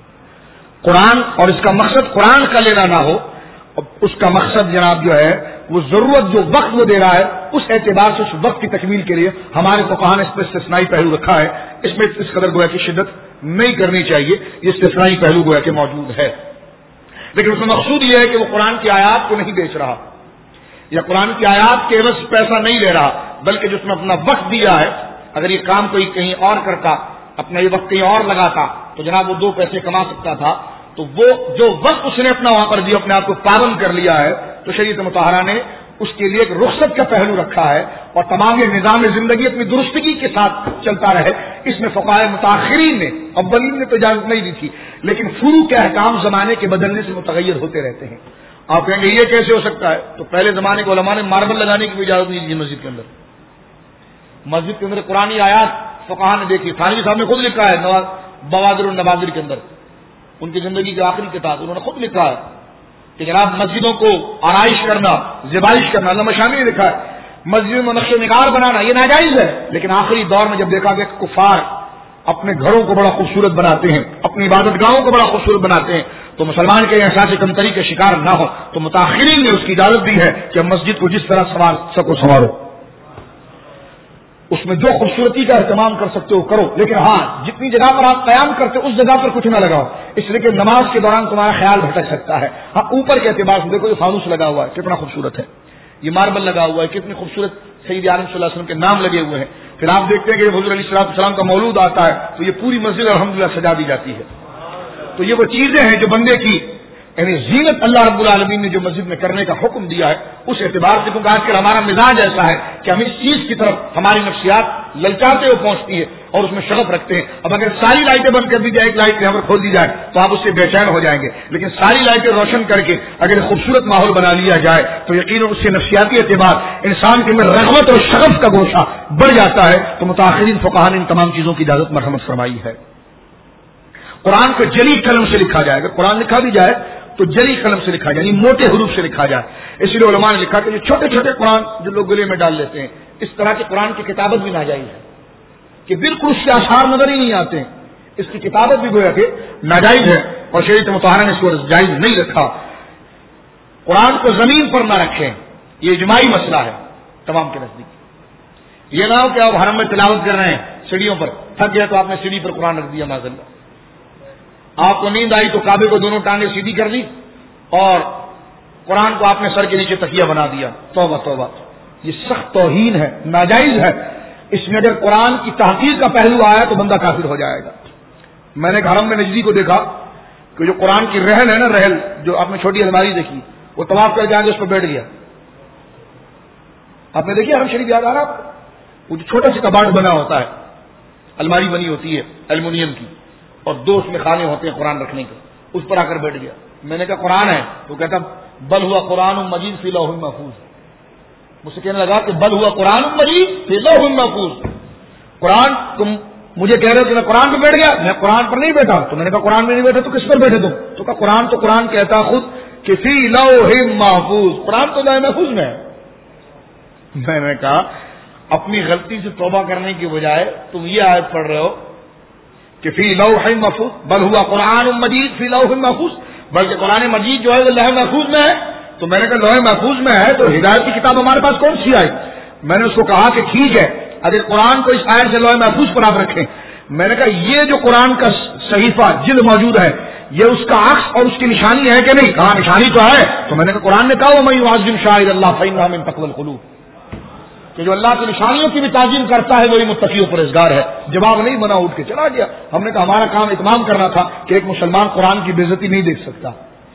قرآن اور اس کا مقصد قرآن کا لینا نہ ہو، اس کا مقصد جناب جو ہے وہ ضرورت جو وقت وہ دے رہا ہے اس اعتبار سے اس وقت کی تکمیل کے لیے ہمارے فقہاء نے اس پر استثنائی پہلو رکھا ہے۔ اس میں اس قدر گویا کی شدت نہیں کرنی چاہیے، یہ استثنائی پہلو گویا کہ موجود ہے، لیکن اس میں مقصود یہ ہے کہ وہ قرآن کی آیات کو نہیں بیچ رہا یا قرآن کی آیات کے عوض پیسہ نہیں لے رہا، بلکہ جس نے اپنا وقت دیا ہے، اگر یہ کام کوئی کہیں اور کرتا، اپنا یہ وقت کہیں اور لگاتا تو جناب وہ دو پیسے کما سکتا تھا، تو وہ جو وقت اس نے اپنا وہاں پر دیا، اپنے آپ کو پابند کر لیا ہے، تو شریعت مطہرہ نے اس کے لیے ایک رخصت کا پہلو رکھا ہے اور تمام نظام زندگی اپنی درستگی کے ساتھ چلتا رہے۔ اس میں فقہاء متاخرین نے، اولین نے تو اجازت نہیں دی تھی، لیکن فروع کے احکام زمانے کے بدلنے سے متغیر ہوتے رہتے ہیں۔ آپ کہیں گے یہ کیسے ہو سکتا ہے؟ تو پہلے زمانے کے علماء نے ماربل لگانے کی بھی اجازت نہیں دی مسجد کے اندر۔ مسجد کے اندر قرآن آیات فقہاء نے دیکھی، تھانوی صاحب نے خود لکھا ہے بوادر النوادر کے اندر، ان کی زندگی کے آخری کتاب، انہوں نے خود لکھا ہے کہ جناب مسجدوں کو آرائش کرنا، زیبائش کرنا، علامہ شامی نے لکھا ہے مسجد میں نقش و نگار بنانا یہ ناجائز ہے، لیکن آخری دور میں جب دیکھا گیا کہ کفار اپنے گھروں کو بڑا خوبصورت بناتے ہیں، اپنی عبادت گاہوں کو بڑا خوبصورت بناتے ہیں، تو مسلمان کے احساس کمتری کا شکار نہ ہو، تو متاخرین نے اس کی اجازت دی ہے کہ مسجد کو جس طرح سنوار سکو سنوارو، اس میں جو خوبصورتی کا اہتمام کر سکتے ہو کرو، لیکن ہاں جتنی جگہ پر آپ قیام کرتے اس جگہ پر کچھ نہ لگاؤ، اس لیے کہ نماز کے دوران تمہارا خیال بھٹک سکتا ہے۔ ہاں اوپر کے اعتبار سے دیکھو یہ فانوس لگا ہوا ہے کتنا خوبصورت ہے، یہ ماربل لگا ہوا ہے کتنی خوبصورت، سید عالم صلی اللہ علیہ وسلم کے نام لگے ہوئے ہیں، پھر آپ دیکھتے ہیں کہ حضور علیہ الصلوۃ والسلام کا مولود آتا ہے تو یہ پوری مسجد الحمدللہ سجا دی جاتی ہے۔ تو یہ وہ چیزیں ہیں جو بندے کی یعنی زینت اللہ رب العالمین نے جو مسجد میں کرنے کا حکم دیا ہے، اس اعتبار سے کیونکہ آج کل ہمارا مزاج ایسا ہے کہ ہم اس چیز کی طرف ہماری نفسیات للچاتے ہوئے پہنچتی ہے اور اس میں شغف رکھتے ہیں۔ اب اگر ساری لائٹیں بند کر دی جائے، ایک لائٹ یہاں پر کھول دی جائے تو آپ اس سے بے چین ہو جائیں گے، لیکن ساری لائٹیں روشن کر کے اگر خوبصورت ماحول بنا لیا جائے تو یقیناً اس سے نفسیاتی اعتبار انسان کے اندر رغبت اور شغف کا گوشہ بڑھ جاتا ہے۔ تو متاخرین فقہاء نے ان تمام چیزوں کی اجازت مرحمت فرمائی ہے۔ قرآن کو جلی قلم سے لکھا جائے، اگر قرآن لکھا بھی جائے تو جلی قلم سے لکھا جائے، یعنی موٹے حروف سے لکھا جائے۔ اس لیے علماء نے لکھا کہ جو چھوٹے چھوٹے قرآن جو لوگ گلے میں ڈال لیتے ہیں، اس طرح کے قرآن کی کتابت بھی ناجائز ہے کہ بالکل اس کے اشعار نظر ہی نہیں آتے ہیں، اس کی کتابت بھی گویا کہ ناجائز ہے اور شریعت مطہرہ نے اس کو جائز نہیں رکھا۔ قرآن کو زمین پر نہ رکھیں، یہ اجماعی مسئلہ ہے تمام کے نزدیک۔ یہ نہ ہو کہ آپ حرم میں تلاوت کر رہے ہیں سیڑھیوں پر، تھک گیا تو آپ نے سیڑھی پر قرآن رکھ دیا، معاذ اللہ۔ آپ کو نیند آئی تو کعبے کو دونوں ٹانگیں سیدھی کر دی اور قرآن کو آپ نے سر کے نیچے تکیہ بنا دیا، توبہ توبہ، یہ سخت توہین ہے، ناجائز ہے۔ اس میں اگر قرآن کی تحقیق کا پہلو آیا تو بندہ کافر ہو جائے گا۔ میں نے حرم میں نجدی کو دیکھا کہ جو قرآن کی رحل ہے نا، رحل جو آپ نے چھوٹی الماری دیکھی، وہ طواف کر جائیں گے اس پر بیٹھ گیا۔ آپ نے دیکھی حرم شریف یاد آ رہا آپ کو؟ وہ جو چھوٹا سا کباڑ بنا ہوتا ہے، الماری بنی ہوتی ہے ایلومینیم کی، اور دو اس میں خانے ہوتے ہیں قرآن رکھنے کے، اس پر آ کر بیٹھ گیا۔ میں نے کہا قرآن ہے؟ تو کہتا بل ہوا قرآن مجید فی لوح محفوظ، مجھ سے کہنے لگا کہ بل ہوا قرآن مجید فی لوح محفوظ. قرآن تم مجھے کہہ رہے ہو کہ میں قرآن پہ بیٹھ گیا. میں قرآن پر نہیں بیٹھا. تو میں نے کہا قرآن میں نہیں بیٹھا تو کس پر بیٹھے تم؟ تو کہا قرآن تو قرآن کہتا خود کہ فی لوح محفوظ. قرآن تو لوح محفوظ میں ہے. میں نے کہا اپنی غلطی سے توبہ کرنے کی بجائے تم یہ آیت پڑھ رہے ہو کہ فی لوح محفوظ بل ہوا قرآن مجید فی لوح محفوظ، بلکہ قرآن مجید جو ہے وہ لوح محفوظ میں ہے. تو میں نے کہا لوح محفوظ میں ہے تو ہدایت کی کتاب ہمارے پاس کون سی آئی؟ میں نے اس کو کہا کہ ٹھیک ہے اگر قرآن کو اس آیت سے لوح محفوظ پر آپ رکھیں. میں نے کہا یہ جو قرآن کا صحیفہ جلد موجود ہے یہ اس کا عکس اور اس کی نشانی ہے کہ نہیں؟ کہا نشانی تو ہے. تو میں نے کہا قرآن نے کہا وَمَن يُعَظِّمْ شَعَائِرَ اللَّهِ فَإِنَّهَا مِن تَقْوَى الْقُلُوبِ، کہ جو اللہ کی نشانیوں کی بھی تعظیم کرتا ہے وہی متقی و پرہیزگار ہے. جواب نہیں بنا، اٹھ کے چلا گیا. ہم نے کہا ہمارا کام اتمام کرنا تھا کہ ایک مسلمان قرآن کی بے عزتی نہیں دیکھ سکتا.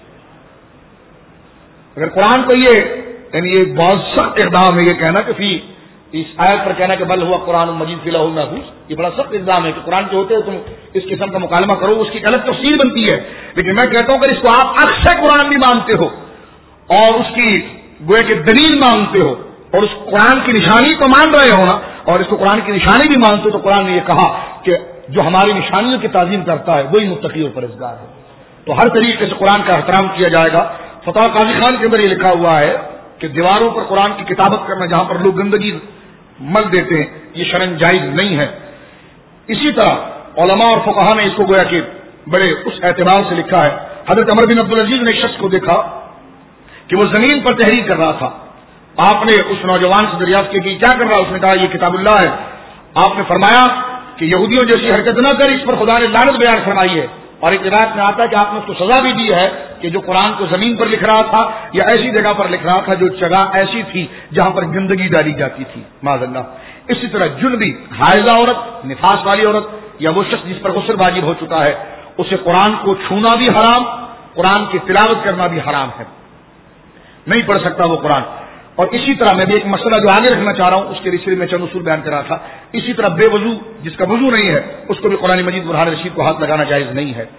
اگر قرآن کو یہ یعنی یہ بہت سخت اقدام ہے یہ کہنا کہ فی اس آیت پر کہنا کہ بل ہوا قرآن مجید فی لوح محفوظ، یہ بڑا سخت اقدام ہے کہ قرآن کے ہوتے ہو تم اس قسم کا مکالمہ کرو، اس کی الگ تفسیر بنتی ہے. لیکن میں کہتا ہوں کہ اس کو آپ اکثر قرآن بھی مانتے ہو اور اس کی گویا کہ دلیل مانتے ہو اور اس قرآن کی نشانی کو مان رہے ہو نا اور اس کو قرآن کی نشانی بھی مانتے ہو، تو قرآن نے یہ کہا کہ جو ہماری نشانیوں کی تعظیم کرتا ہے وہی متقی اور پرہیزگار ہے. تو ہر طریقے سے قرآن کا احترام کیا جائے گا. فتح قاضی خان کے اندر یہ لکھا ہوا ہے کہ دیواروں پر قرآن کی کتابت کرنا جہاں پر لوگ گندگی مل دیتے ہیں یہ شرعاً جائز نہیں ہے. اسی طرح علماء اور فقہاء نے اس کو گویا کہ بڑے اس اعتبار سے لکھا ہے. حضرت عمر بن عبدالعزیز نے ایک شخص کو دیکھا کہ وہ زمین پر تحریر کر رہا تھا. آپ نے اس نوجوان سے دریافت کی کہ کیا کر رہا ہے؟ اس نے کہا یہ کتاب اللہ ہے. آپ نے فرمایا کہ یہودیوں جیسی حرکت نہ کر، اس پر خدا نے لعنت بیان فرمائی ہے. اور ایک روایت میں آتا ہے کہ آپ نے اس کو سزا بھی دی ہے کہ جو قرآن کو زمین پر لکھ رہا تھا یا ایسی جگہ پر لکھ رہا تھا جو جگہ ایسی تھی جہاں پر گندگی ڈالی جاتی تھی معاذ اللہ. اسی طرح جنبی حائضہ عورت، نفاس والی عورت یا وہ شخص جس پر غسل واجب ہو چکا ہے اسے قرآن کو چھونا بھی حرام، قرآن کی تلاوت کرنا بھی حرام ہے، نہیں پڑھ سکتا وہ قرآن. اور اسی طرح میں بھی ایک مسئلہ جو آگے رکھنا چاہ رہا ہوں اس کے سلسلے میں چند اصول بیان کر رہا تھا. اسی طرح بے وضو جس کا وضو نہیں ہے اس کو بھی قرآن مجید برہان رشید کو ہاتھ لگانا جائز نہیں ہے.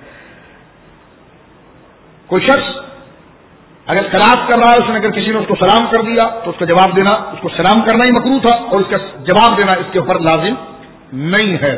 کوئی شخص اگر قرات کر رہا ہے اس نے اگر کسی نے اس کو سلام کر دیا تو اس کا جواب دینا، اس کو سلام کرنا ہی مکروہ تھا اور اس کا جواب دینا اس کے اوپر لازم نہیں ہے.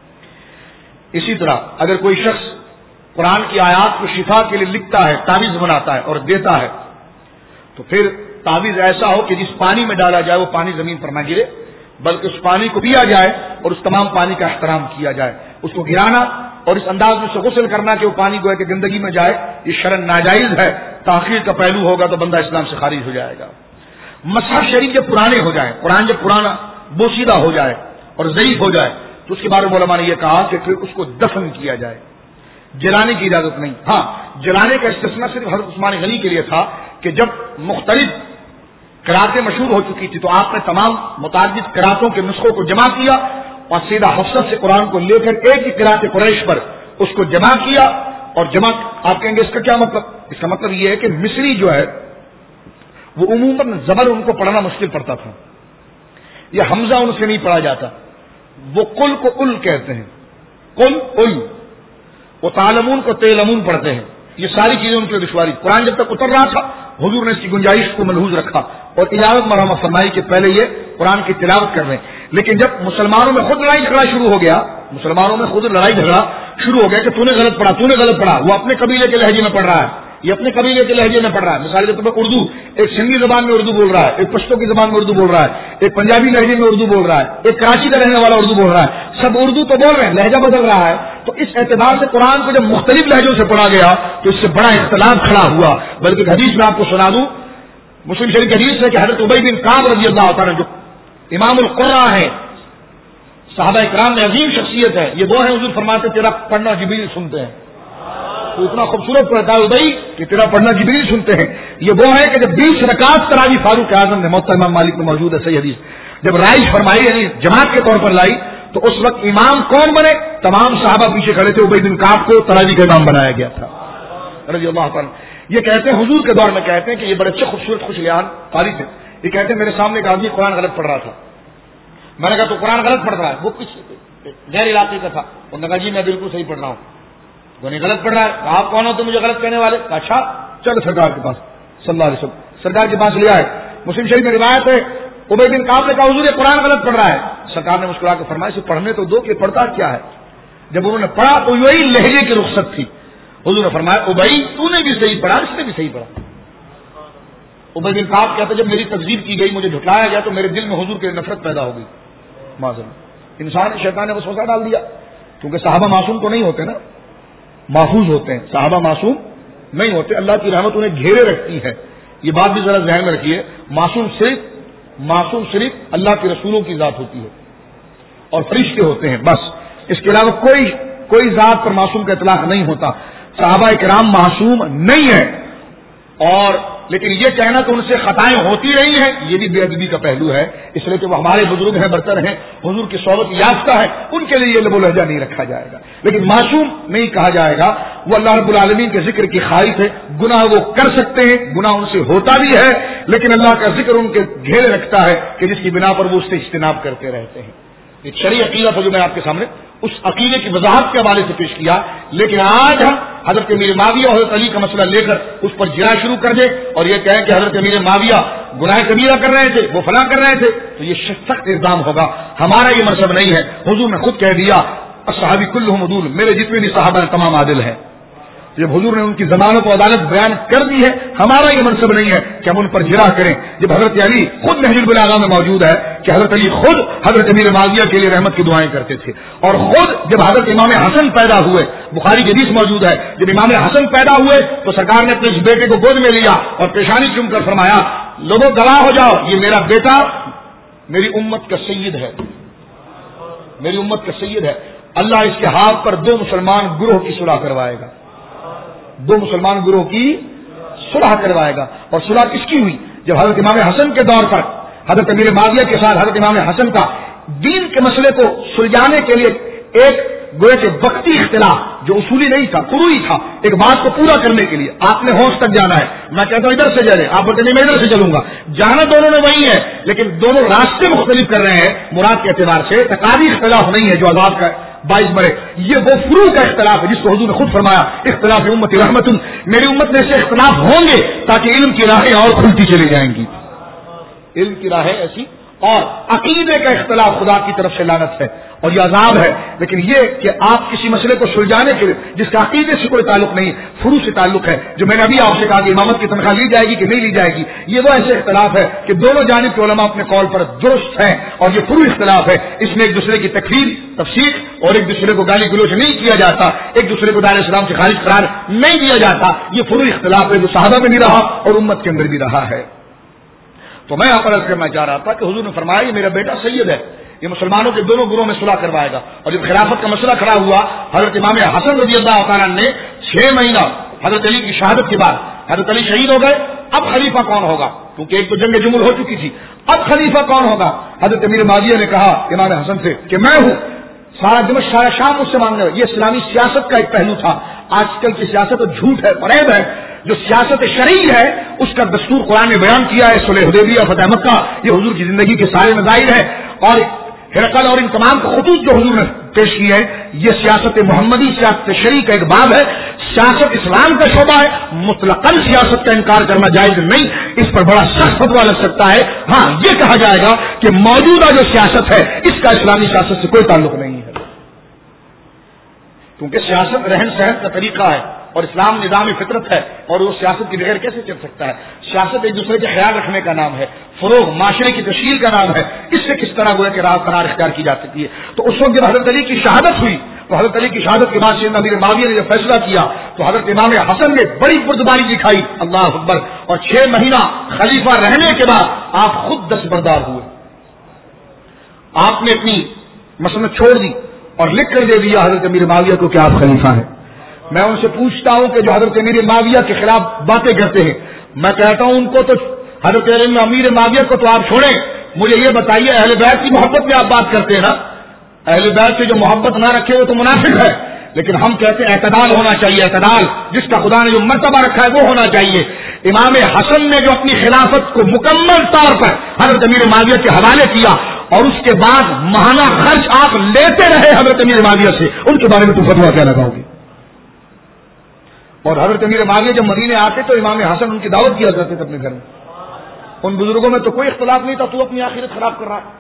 اسی طرح اگر کوئی شخص قرآن کی آیات کو شفا کے لیے لکھتا ہے، تعویذ بناتا ہے اور دیتا ہے تو پھر تعویذ ایسا ہو کہ جس پانی میں ڈالا جائے وہ پانی زمین پر نہ گرے بلکہ اس پانی کو پیا جائے اور اس تمام پانی کا احترام کیا جائے. اس کو گرانا اور اس انداز میں سے غسل کرنا کہ وہ پانی گویا کہ گندگی میں جائے یہ شرعاً ناجائز ہے. تاخیر کا پہلو ہوگا تو بندہ اسلام سے خارج ہو جائے گا. مصحف شریف جب پرانے ہو جائے، قرآن جب پرانا بوسیدہ ہو جائے اور ضعیف ہو جائے تو اس کے بارے میں علماء نے یہ کہا کہ پھر اس کو دفن کیا جائے، جلانے کی اجازت نہیں. ہاں جلانے کا استثناء صرف حضرت عثمان غنی کے لیے تھا کہ جب مختلف قراتیں مشہور ہو چکی تھی تو آپ نے تمام متعدد قراتوں کے نسخوں کو جمع کیا اور سیدھا حفصت سے قرآن کو لے کر ایک ہی قرات قریش پر اس کو جمع کیا. اور جمع آپ کہیں گے اس کا کیا مطلب؟ اس کا مطلب یہ ہے کہ مصری جو ہے وہ عموماً زبر ان کو پڑھنا مشکل پڑتا تھا، یہ حمزہ ان سے نہیں پڑھا جاتا. وہ کل کو ال کہتے ہیں، کل ال. وہ تعلمون کو تیلمون پڑھتے ہیں. یہ ساری چیزیں ان کی دشواری. قرآن جب تک اتر رہا تھا حضور نے اس کی گنجائش کو ملحوظ رکھا اور اجازت مرحمت فرمائی کہ پہلے یہ قرآن کی تلاوت کر رہے ہیں. لیکن جب مسلمانوں میں خود لڑائی جھگڑا شروع ہو گیا مسلمانوں میں خود لڑائی جھگڑا شروع ہو گیا کہ تو نے غلط پڑھا تو نے غلط پڑھا وہ اپنے قبیلے کے لہجے میں پڑھ رہا ہے، یہ اپنے قبیلے کے لہجے میں پڑھ رہا ہے. مثال کے طور پر اردو ایک سندھی زبان میں اردو بول رہا ہے، ایک پشتو کی زبان میں اردو بول رہا ہے، ایک پنجابی لہجے میں اردو بول رہا ہے، ایک کراچی کا رہنے والا اردو بول رہا ہے. سب اردو تو بول رہے ہیں، لہجہ بدل رہا ہے. تو اس اعتبار سے قرآن کو جب مختلف لہجوں سے پڑھا گیا تو اس سے بڑا اختلاف کھڑا ہوا. بلکہ حدیث میں آپ کو سنا دوں، مسلم شریف حدیث ہے کہ حضرت ابی بن کعب رضی اللہ تعالیٰ جو امام القرآ ہیں، صحابہ کرام میں عظیم شخصیت ہے، یہ وہ ہیں حضور فرماتے تیرا پڑھنا جبریل سنتے ہیں. تو اتنا خوبصورت پڑھتا ہے ابئی کہ تیرا پڑھنا جبریل سنتے ہیں. یہ وہ ہے کہ جب بیس رکعت تراویح فاروق اعظم نے موطا امام مالک میں موجود ہے صحیح حدیث جب رائج فرمائی یعنی جماعت کے طور پر لائی تو اس وقت امام کون بنے؟ تمام صحابہ پیچھے کھڑے تھے، ابی بن کعب کو تراویح کا امام بنایا گیا تھا رضی اللہ تعالیٰ. یہ کہتے ہیں حضور کے دور میں کہتے ہیں کہ یہ بڑے اچھے خوبصورت خوش لیان قاری تھے. یہ کہتے ہیں میرے سامنے ایک آدمی قرآن غلط پڑھ رہا تھا. میں نے کہا تو قرآن غلط پڑھ رہا ہے؟ وہ کچھ غیر علاقے کا تھا. انہوں نے کہا جی میں بالکل صحیح پڑھ رہا ہوں. وہ نہیں غلط پڑھ رہا ہے. آپ کون ہو تو مجھے غلط کہنے والے؟ اچھا چلو سرکار کے پاس صلی اللہ علیہ وسلم سرکار کے پاس لے آئے. مسلم شریف میں روایت ہے ابی بن کعب نے کہا حضور یہ قرآن غلط پڑھ رہا ہے. سرکار نے مسکرا کے فرمایا اسے پڑھنے تو دو کہ پڑھتا کیا ہے. جب انہوں نے پڑھا تو یہی لہجے کی رخصت تھی. حضور نے فرمایا ابی تو نے بھی صحیح پڑھا, اس نے بھی صحیح پڑھا. ابی بن کعب کہتے جب میری تکذیب کی گئی, مجھے جھٹلایا گیا تو میرے دل میں حضور کی نفرت پیدا ہو گئی. معذرت انسان شیطان نے وسوسہ ڈال دیا, کیونکہ صحابہ معصوم تو نہیں ہوتے نا, محفوظ ہوتے ہیں. صحابہ معصوم نہیں ہوتے, اللہ کی رحمت انہیں گھیرے رکھتی ہے. یہ بات بھی ذرا ذہن میں رکھیے, معصوم صرف معصوم صرف اللہ کے رسولوں کی ذات ہوتی ہے اور فرشتے ہوتے ہیں بس. اس کے علاوہ کوئی کوئی ذات پر معصوم کا اطلاق نہیں ہوتا. صحابہ کرام معصوم نہیں ہے, اور لیکن یہ کہنا کہ ان سے خطائیں ہوتی رہی ہیں یہ بھی بے ادبی کا پہلو ہے. اس لیے کہ وہ ہمارے بزرگ ہیں, برتر ہیں, حضور کی صحبت یافتہ ہے, ان کے لیے یہ لب و لہجہ نہیں رکھا جائے گا. لیکن معصوم نہیں کہا جائے گا. وہ اللہ رب العالمین کے ذکر کی خواہش ہے. گناہ وہ کر سکتے ہیں, گناہ ان سے ہوتا بھی ہے, لیکن اللہ کا ذکر ان کے گھیرے رکھتا ہے کہ جس کی بنا پر وہ اس سے اجتناب کرتے رہتے ہیں. ایک شرعی عقیدہ تھا جو میں آپ کے سامنے اس عقیدے کی وضاحت کے حوالے سے پیش کیا. لیکن آج ہم حضرت امیر معاویہ اور حضرت علی کا مسئلہ لے کر اس پر جرا شروع کر دیں اور یہ کہیں کہ حضرت امیر معاویہ گناہ کبیرہ کر رہے تھے, وہ فلاں کر رہے تھے, تو یہ سخت الزام ہوگا. ہمارا یہ منصب نہیں ہے. حضور نے خود کہہ دیا الصحابی کلہم عدول, میرے جتنے بھی صحابہ ہیں تمام عادل ہیں. جب حضور نے ان کی زبانوں کو عدالت بیان کر دی ہے, ہمارا یہ منصب نہیں ہے کہ ہم ان پر جرا کریں. جب حضرت علی خود نہج البلاغہ میں موجود ہے کہ حضرت علی خود حضرت امیر معاویہ کے لیے رحمت کی دعائیں کرتے تھے, اور خود جب حضرت امام حسن پیدا ہوئے, بخاری کی حدیث موجود ہے, جب امام حسن پیدا ہوئے تو سرکار نے اپنے اس بیٹے کو گود میں لیا اور پیشانی چوم کر فرمایا لوگوں گواہ ہو جاؤ, یہ میرا بیٹا میری امت کا سید ہے, میری امت کا سید ہے. اللہ اس کے ہاتھ پر دو مسلمان گروہ کی صلح کروائے گا, دو مسلمان گروہ کی صلح کروائے گا. اور صلح کس کی ہوئی؟ جب حضرت امام حسن کے دور پر حضرت امیر معاویہ کے ساتھ حضرت امام حسن کا دین کے مسئلے کو سلجھانے کے لیے ایک گویا کہ وقتی اختلاف جو اصولی نہیں تھا, فروعی تھا, ایک بات کو پورا کرنے کے لیے آپ نے ہوش تک جانا ہے, میں کہتا ہوں ادھر سے جا رہے, آپ بتائیں میں ادھر سے چلوں گا, جانا دونوں میں وہی ہے, لیکن دونوں راستے مختلف کر رہے ہیں. مراد کے اعتبار سے تقاضی اختلاف نہیں ہے جو عذاب کا باعث بڑے, یہ وہ فروع کا اختلاف ہے جس کو حضور نے خود فرمایا اختلاف امت رحمت, میری امت میں سے اختلاف ہوں گے تاکہ علم کی راہیں اور کھلتی چلی جائیں گی, علم کی راہیں ایسی. اور عقیدے کا اختلاف خدا کی طرف سے لعنت ہے اور یہ عذاب ہے. لیکن یہ کہ آپ کسی مسئلے کو سلجھانے کے لیے جس کا عقیدے سے کوئی تعلق نہیں, فروع سے تعلق ہے, جو میں نے ابھی آپ سے کہا کہ امامت کی تنخواہ لی جائے گی کہ نہیں لی جائے گی, یہ وہ ایسے اختلاف ہے کہ دونوں جانب کے علماء اپنے قول پر درست ہیں, اور یہ فروع اختلاف ہے. اس میں ایک دوسرے کی تکفیر تفسیر اور ایک دوسرے کو گالی گلوچ نہیں کیا جاتا, ایک دوسرے کو دار اسلام سے خارج قرار نہیں دیا جاتا. یہ فروع اختلاف ہے جو صحابہ میں بھی رہا اور امت کے اندر بھی رہا ہے. تو میں یہاں پر عرض کرنا چاہ رہا تھا کہ حضور نے فرمایا یہ میرا بیٹا سید ہے, یہ مسلمانوں کے دونوں گروہ میں صلح کروائے گا. اور جب خلافت کا مسئلہ کھڑا ہوا, حضرت امام حسن رضی اللہ تعالیٰ نے چھ مہینہ حضرت علی کی شہادت کے بعد حضرت علی شہید ہو گئے, اب خلیفہ کون ہوگا, کیونکہ ایک تو جنگ جمل ہو چکی تھی, اب خلیفہ کون ہوگا. حضرت امیر معاویہ نے کہا امام حسن سے کہ میں ہوں. سارا دمشق سارا شام مجھ سے مانگنے لگا. یہ اسلامی سیاست کا ایک پہلو تھا. آج کل کی سیاست تو جھوٹ ہے, فریب ہے. جو سیاست شرعی ہے اس کا دستور قرآن نے بیان کیا ہے, صلح حدیبیہ, فتح مکہ, یہ حضور کی زندگی کے سارے نظائر ہیں. اور ہرقل اور ان تمام خطوط جو حضور نے پیش کیے ہیں, یہ سیاست محمدی سیاست شرعی کا ایک باب ہے. سیاست اسلام کا شعبہ ہے, مطلقاً سیاست کا انکار کرنا جائز نہیں, اس پر بڑا سخت فتویٰ لگ سکتا ہے. ہاں یہ کہا جائے گا کہ موجودہ جو سیاست ہے اس کا اسلامی سیاست سے کوئی تعلق نہیں ہے, کیونکہ سیاست رہن سہن کا طریقہ ہے اور اسلام نظام فطرت ہے, اور وہ سیاست کی بغیر کیسے چل سکتا ہے. سیاست ایک دوسرے کے خیال رکھنے کا نام ہے, فروغ معاشرے کی تشکیل کا نام ہے. اس سے کس طرح گویا کہ راہ قرار اختیار کی جا سکتی ہے. تو اس وقت جب حضرت علی کی شہادت ہوئی تو حضرت علی کی شہادت کے بعد سیدنا امیر معاویہ نے جب فیصلہ کیا تو حضرت امام حسن نے بڑی بردباری دکھائی, اللہ اکبر, اور چھ مہینہ خلیفہ رہنے کے بعد آپ خود دستبردار ہوئے. آپ نے اپنی مسند چھوڑ دی اور لکھ کر دے دیا حضرت امیر معاویہ کو کہ آپ خلیفہ ہیں. میں ان سے پوچھتا ہوں کہ جو حضرت امیر معاویہ کے خلاف باتیں کرتے ہیں, میں کہتا ہوں ان کو تو حضرت امیر معاویہ کو تو آپ چھوڑیں, مجھے یہ بتائیے اہل بیت کی محبت میں آپ بات کرتے ہیں نا, اہل بیت سے جو محبت نہ رکھے وہ تو منافق ہے. لیکن ہم کہتے ہیں اعتدال ہونا چاہیے, اعتدال جس کا خدا نے جو مرتبہ رکھا ہے وہ ہونا چاہیے. امام حسن نے جو اپنی خلافت کو مکمل طور پر حضرت امیر معاویہ کے حوالے کیا اور اس کے بعد ماہانہ خرچ آپ لیتے رہے حضرت امیر معاویہ سے, ان کے بارے میں تم فتویٰ کیا لگاؤ گے. اور حضرت امیر معاویہ جب مدینے آتے تو امام حسن ان کی دعوت کیا کرتے تھے اپنے گھر میں, ان بزرگوں میں تو کوئی اختلاف نہیں تھا، تو اپنی آخرت خراب کر رہا ہے.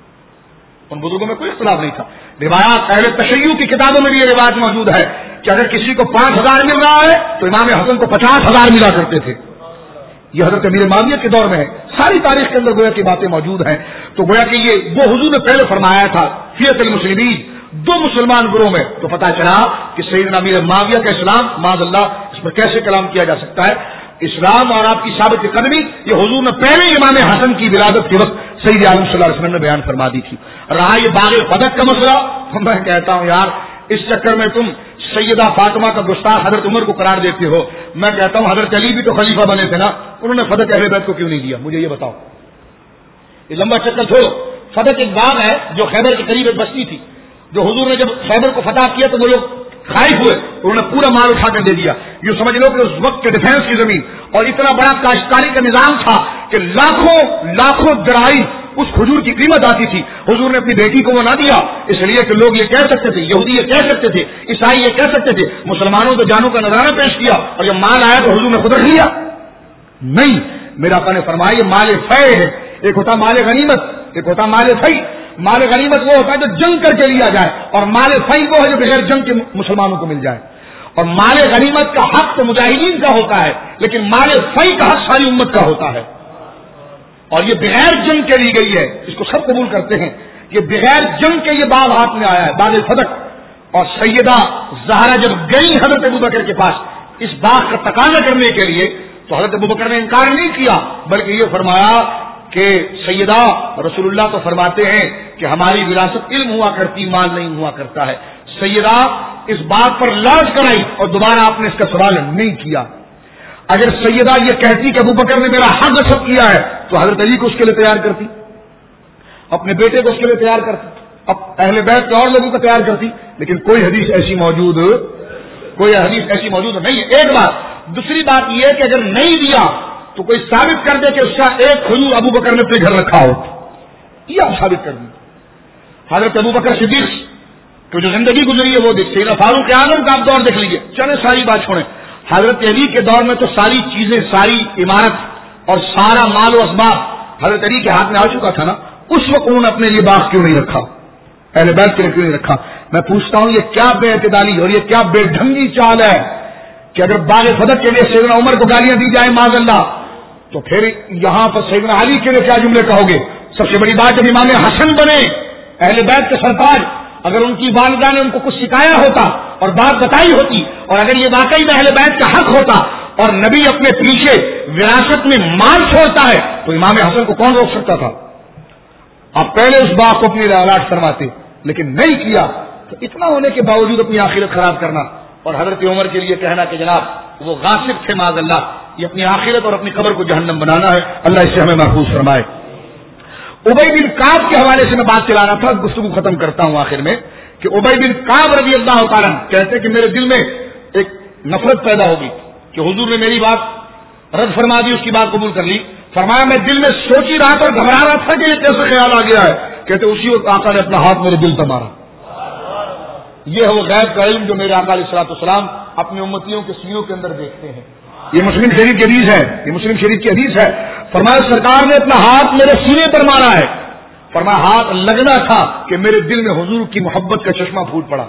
ان بزرگوں میں کوئی اختلاف نہیں تھا. روایات اہل تشیع کی کتابوں میں بھی یہ روایت موجود ہے کہ اگر کسی کو پانچ ہزار مل رہا ہے تو امام حسن کو پچاس ہزار ملا کرتے تھے. یہ حضرت امیر معاویہ کے دور میں ہے. ساری تاریخ کے اندر گویا کی باتیں موجود ہیں. تو گویا کہ یہ وہ حضور نے پہلے فرمایا تھا فیۃ المسلمین، دو مسلمان گروہ میں، تو پتہ چلا کہ سیدنا امیر معاویہ کا اسلام معاذ اللہ اس پر کیسے کلام کیا جا سکتا ہے. اسلام اور آپ کی ثابت قدمی یہ حضور نے پہلے امام حسن کی ولادت کے وقت سید عالم صلی اللہ علیہ وسلم نے بیان فرما دی تھی. رہا یہ باغ فدق کا مسئلہ، تو میں کہتا ہوں یار اس چکر میں تم سیدہ فاطمہ کا گستاخ حضرت عمر کو قرار دیتے ہو. میں کہتا ہوں حضرت علی بھی تو خلیفہ بنے تھے نا، انہوں نے فدق اہل بیت کو کیوں نہیں دیا؟ مجھے یہ بتاؤ. یہ لمبا چکر چھوڑو. فدق ایک باغ ہے جو خیبر کے قریب ایک بستی تھی. جو حضور نے جب خیبر کو فتح کیا تو وہ لوگ خائف ہوئے، انہوں نے پورا مال اٹھا کر دے دیا. یہ سمجھ لو کہ اس وقت کے ڈیفینس کی زمین اور اتنا بڑا کاشتکاری کا نظام تھا کہ لاکھوں لاکھوں دراہیم اس کھجور کی قیمت آتی تھی. حضور نے اپنی بیٹی کو وہ نہ دیا اس لیے کہ لوگ یہ کہہ سکتے تھے، یہودی یہ کہہ سکتے تھے، عیسائی یہ کہہ سکتے تھے. مسلمانوں کو جانوں کا نظارہ پیش کیا اور جب مال آیا تو حضور نے خود رکھ لیا. نہیں، میرا آقا نے فرمایا یہ مال فے ہے. ایک ہوتا مال غنیمت، ایک ہوتا مال فی. مال غنیمت وہ ہوتا ہے جو جنگ کر کے لیا جائے، اور مال فی وہ ہے جو بغیر جنگ کے مسلمانوں کو مل جائے. اور مال غنیمت کا حق تو مجاہدین کا ہوتا ہے، لیکن مال فی کا حق ساری امت کا ہوتا ہے. اور یہ بغیر جنگ کے لی گئی ہے، اس کو سب قبول کرتے ہیں. یہ بغیر جنگ کے یہ باغ ہاتھ میں آیا ہے، باغ فدق. اور سیدہ زہرا جب گئی حضرت ابوبکر کے پاس اس باغ کا تقاضا کرنے کے لیے تو حضرت ابوبکر نے انکار نہیں کیا، بلکہ یہ فرمایا کہ سیدہ رسول اللہ تو فرماتے ہیں کہ ہماری وراثت علم ہوا کرتی، مال نہیں ہوا کرتا ہے. سیدہ اس بات پر لاج کرائی اور دوبارہ آپ نے اس کا سوال نہیں کیا. اگر سیدہ یہ کہتی کہ ابوبکر نے میرا حق غصب کیا ہے تو حضرت علی کو اس کے لیے تیار کرتی، اپنے بیٹے کو اس کے لیے تیار کرتی، اب اہل بیت کے اور لوگوں کو تیار کرتی. لیکن کوئی حدیث ایسی موجود کوئی حدیث ایسی موجود نہیں ہے. ایک بات. دوسری بات یہ ہے کہ اگر نہیں دیا تو کوئی ثابت کر دے کہ اس کا ایک کھجور ابوبکر نے اپنے گھر رکھا ہو، یہ آپ ثابت کر دیں. حضرت ابوبکر صدیق تو جو زندگی گزری ہے وہ دیکھتے ہیں. فاروق اعظم کا آپ دور دیکھ لیجیے. چلے ساری بات چھوڑیں. حضرت علی کے دور میں تو ساری چیزیں، ساری عمارت اور سارا مال و اسباب حضرت علی کے ہاتھ میں آ چکا تھا نا. اس وقت انہوں نے اپنے لیے باغ کیوں نہیں رکھا؟ اہل بیت کے لیے کیوں نہیں رکھا؟ میں پوچھتا ہوں یہ کیا بے اعتدالی اور یہ کیا بے ڈھنگی چال ہے کہ اگر باغ فدق کے لیے سیدنا عمر کو گالیاں دی جائیں معاذ اللہ، تو پھر یہاں پر سیدنا علی کے لیے کیا جملے کہو گے؟ سب سے بڑی بات جب امام حسن بنے اہل بیت کے سرتاج، اگر ان کی والدہ نے ان کو کچھ سکھایا ہوتا اور بات بتائی ہوتی اور اگر یہ واقعی میں اہل بیت کا حق ہوتا اور نبی اپنے پیچھے وراثت میں مال چھوڑتا ہے تو امام حسن کو کون روک سکتا تھا؟ آپ پہلے اس باغ کو اپنی الاٹ فرماتے، لیکن نہیں کیا. تو اتنا ہونے کے باوجود اپنی آخرت خراب کرنا اور حضرت عمر کے لیے کہنا کہ جناب وہ غاصب تھے معاذ اللہ، یہ اپنی آخرت اور اپنی قبر کو جہنم بنانا ہے. اللہ اس سے ہمیں محفوظ فرمائے. ابی بن کعب کے حوالے سے میں بات چلا رہا تھا، گفتگو ختم کرتا ہوں آخر میں کہ ابی بن کعب رضی اللہ تعالیٰ کہتے کہ میرے دل میں ایک نفرت پیدا ہوگی کہ حضور نے میری بات رد فرما دی، اس کی بات قبول کر لی. فرمایا میں دل میں سوچ ہی رہا تھا اور گھبرا رہا تھا کہ یہ کیسے خیال آ گیا ہے. کہتے اسی وقت آقا نے اپنا ہاتھ میرے دل پر مارا. یہ ہے وہ غیب کا علم جو میرے آقا علیہ الصلوۃ والسلام اپنی امتیوں کے سینوں کے اندر دیکھتے ہیں. یہ مسلم شریف کی حدیث ہے، یہ مسلم شریف کی حدیث ہے. فرمایا سرکار نے اپنا ہاتھ میرے سینے پر مارا ہے. فرمایا ہاتھ لگنا تھا کہ میرے دل میں حضور کی محبت کا چشمہ پھوٹ پڑا.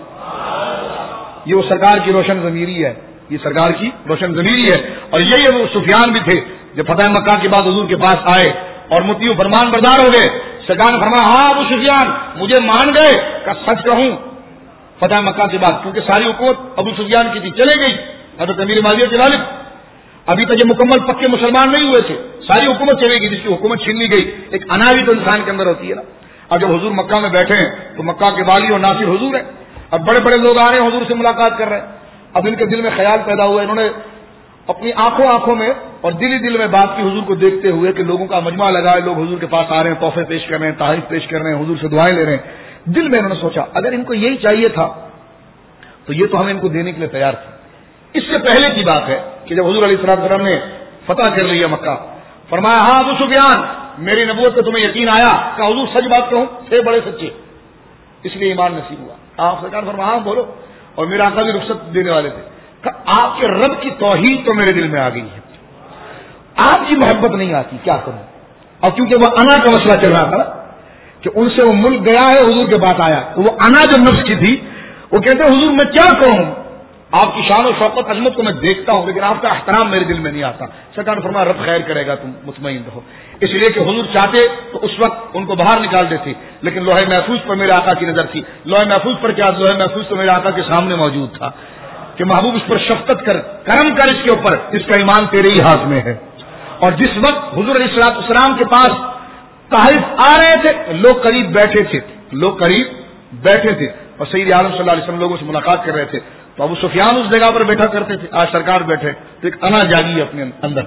یہ وہ سرکار کی روشن ضمیری ہے، یہ سرکار کی روشن ضمیری ہے. اور یہی وہ سفیان بھی تھے جب فتح مکہ کے بعد حضور کے پاس آئے اور متیو فرمان بردار ہو گئے. سرکار نے فرمایا ہاں ابو سفیان مجھے مان گئے کہ سچ کہوں فتح مکہ کے بعد، کیونکہ ساری حکومت ابو سفیان کی تھی، چلے گئی. حضرت امیر معاویہ کے والد ابھی تک یہ مکمل پکے مسلمان نہیں ہوئے تھے، ساری حکومت چلے گی، جس کی حکومت چھین لی گئی. ایک اناوی تو انسان کے اندر ہوتی ہے نا. اب جب حضور مکہ میں بیٹھے ہیں تو مکہ کے والی اور ناصر حضور ہیں. اب بڑے بڑے لوگ آ رہے ہیں حضور سے ملاقات کر رہے ہیں. اب ان کے دل میں خیال پیدا ہوا، انہوں نے اپنی آنکھوں آنکھوں میں اور دل ہی دل میں بات کی حضور کو دیکھتے ہوئے کہ لوگوں کا مجمع لگا ہے، لوگ حضور کے پاس آ رہے ہیں، تحفے پیش کر رہے ہیں، تحائف پیش کر رہے ہیں، حضور سے دعائیں لے رہے ہیں. دل میں انہوں نے سوچا اگر ان کو یہی چاہیے تھا تو یہ تو ہم ان کو دینے کے لیے تیار تھے. اس سے پہلے کی بات ہے کہ جب حضور علیہ الصلوۃ والسلام نے فتح کر لیا مکہ، فرمایا ہاں ابو سفیان میری نبوت پہ تمہیں یقین آیا کہ حضور سچ بات کہوں تھے بڑے سچے، اس لیے ایمان نصیب ہوا. آپ سرکار فرمایا ہاں بولو. اور میرا آقا بھی رخصت دینے والے تھے کہ آپ کے رب کی توحید تو میرے دل میں آ گئی ہے، آپ کی محبت نہیں آتی، کیا کروں. اور کیونکہ وہ انا کا مسئلہ چل رہا تھا کہ ان سے وہ ملک گیا ہے، حضور کے پاس آیا، تو وہ انا جو نفس کی تھی وہ کہتے ہیں حضور میں کیا کہوں، آپ کی شان و شوقت عظمت کو میں دیکھتا ہوں لیکن آپ کا احترام میرے دل میں نہیں آتا. سرکار نے فرمایا رب خیر کرے گا، تم مطمئن رہو. اس لیے کہ حضور چاہتے تو اس وقت ان کو باہر نکال دیتے، لیکن لوہے محفوظ پر میرے آقا کی نظر تھی. لوہے محفوظ پر کیا؟ لوہے محفوظ تو میرے آقا کے سامنے موجود تھا کہ محبوب اس پر شفقت کر، کرم کر اس کے اوپر، اس کا ایمان تیرے ہی ہاتھ میں ہے. اور جس وقت حضور علیہ الصلوۃ والسلام کے پاس طائف آ رہے تھے، لوگ قریب بیٹھے تھے، لوگ قریب بیٹھے تھے اور سید عالم صلی اللہ علیہ وسلم لوگوں سے ملاقات کر رہے تھے. تو ابو سفیان اس جگہ پر بیٹھا کرتے تھے، آج سرکار بیٹھے تو ایک انا جاگی اپنے اندر،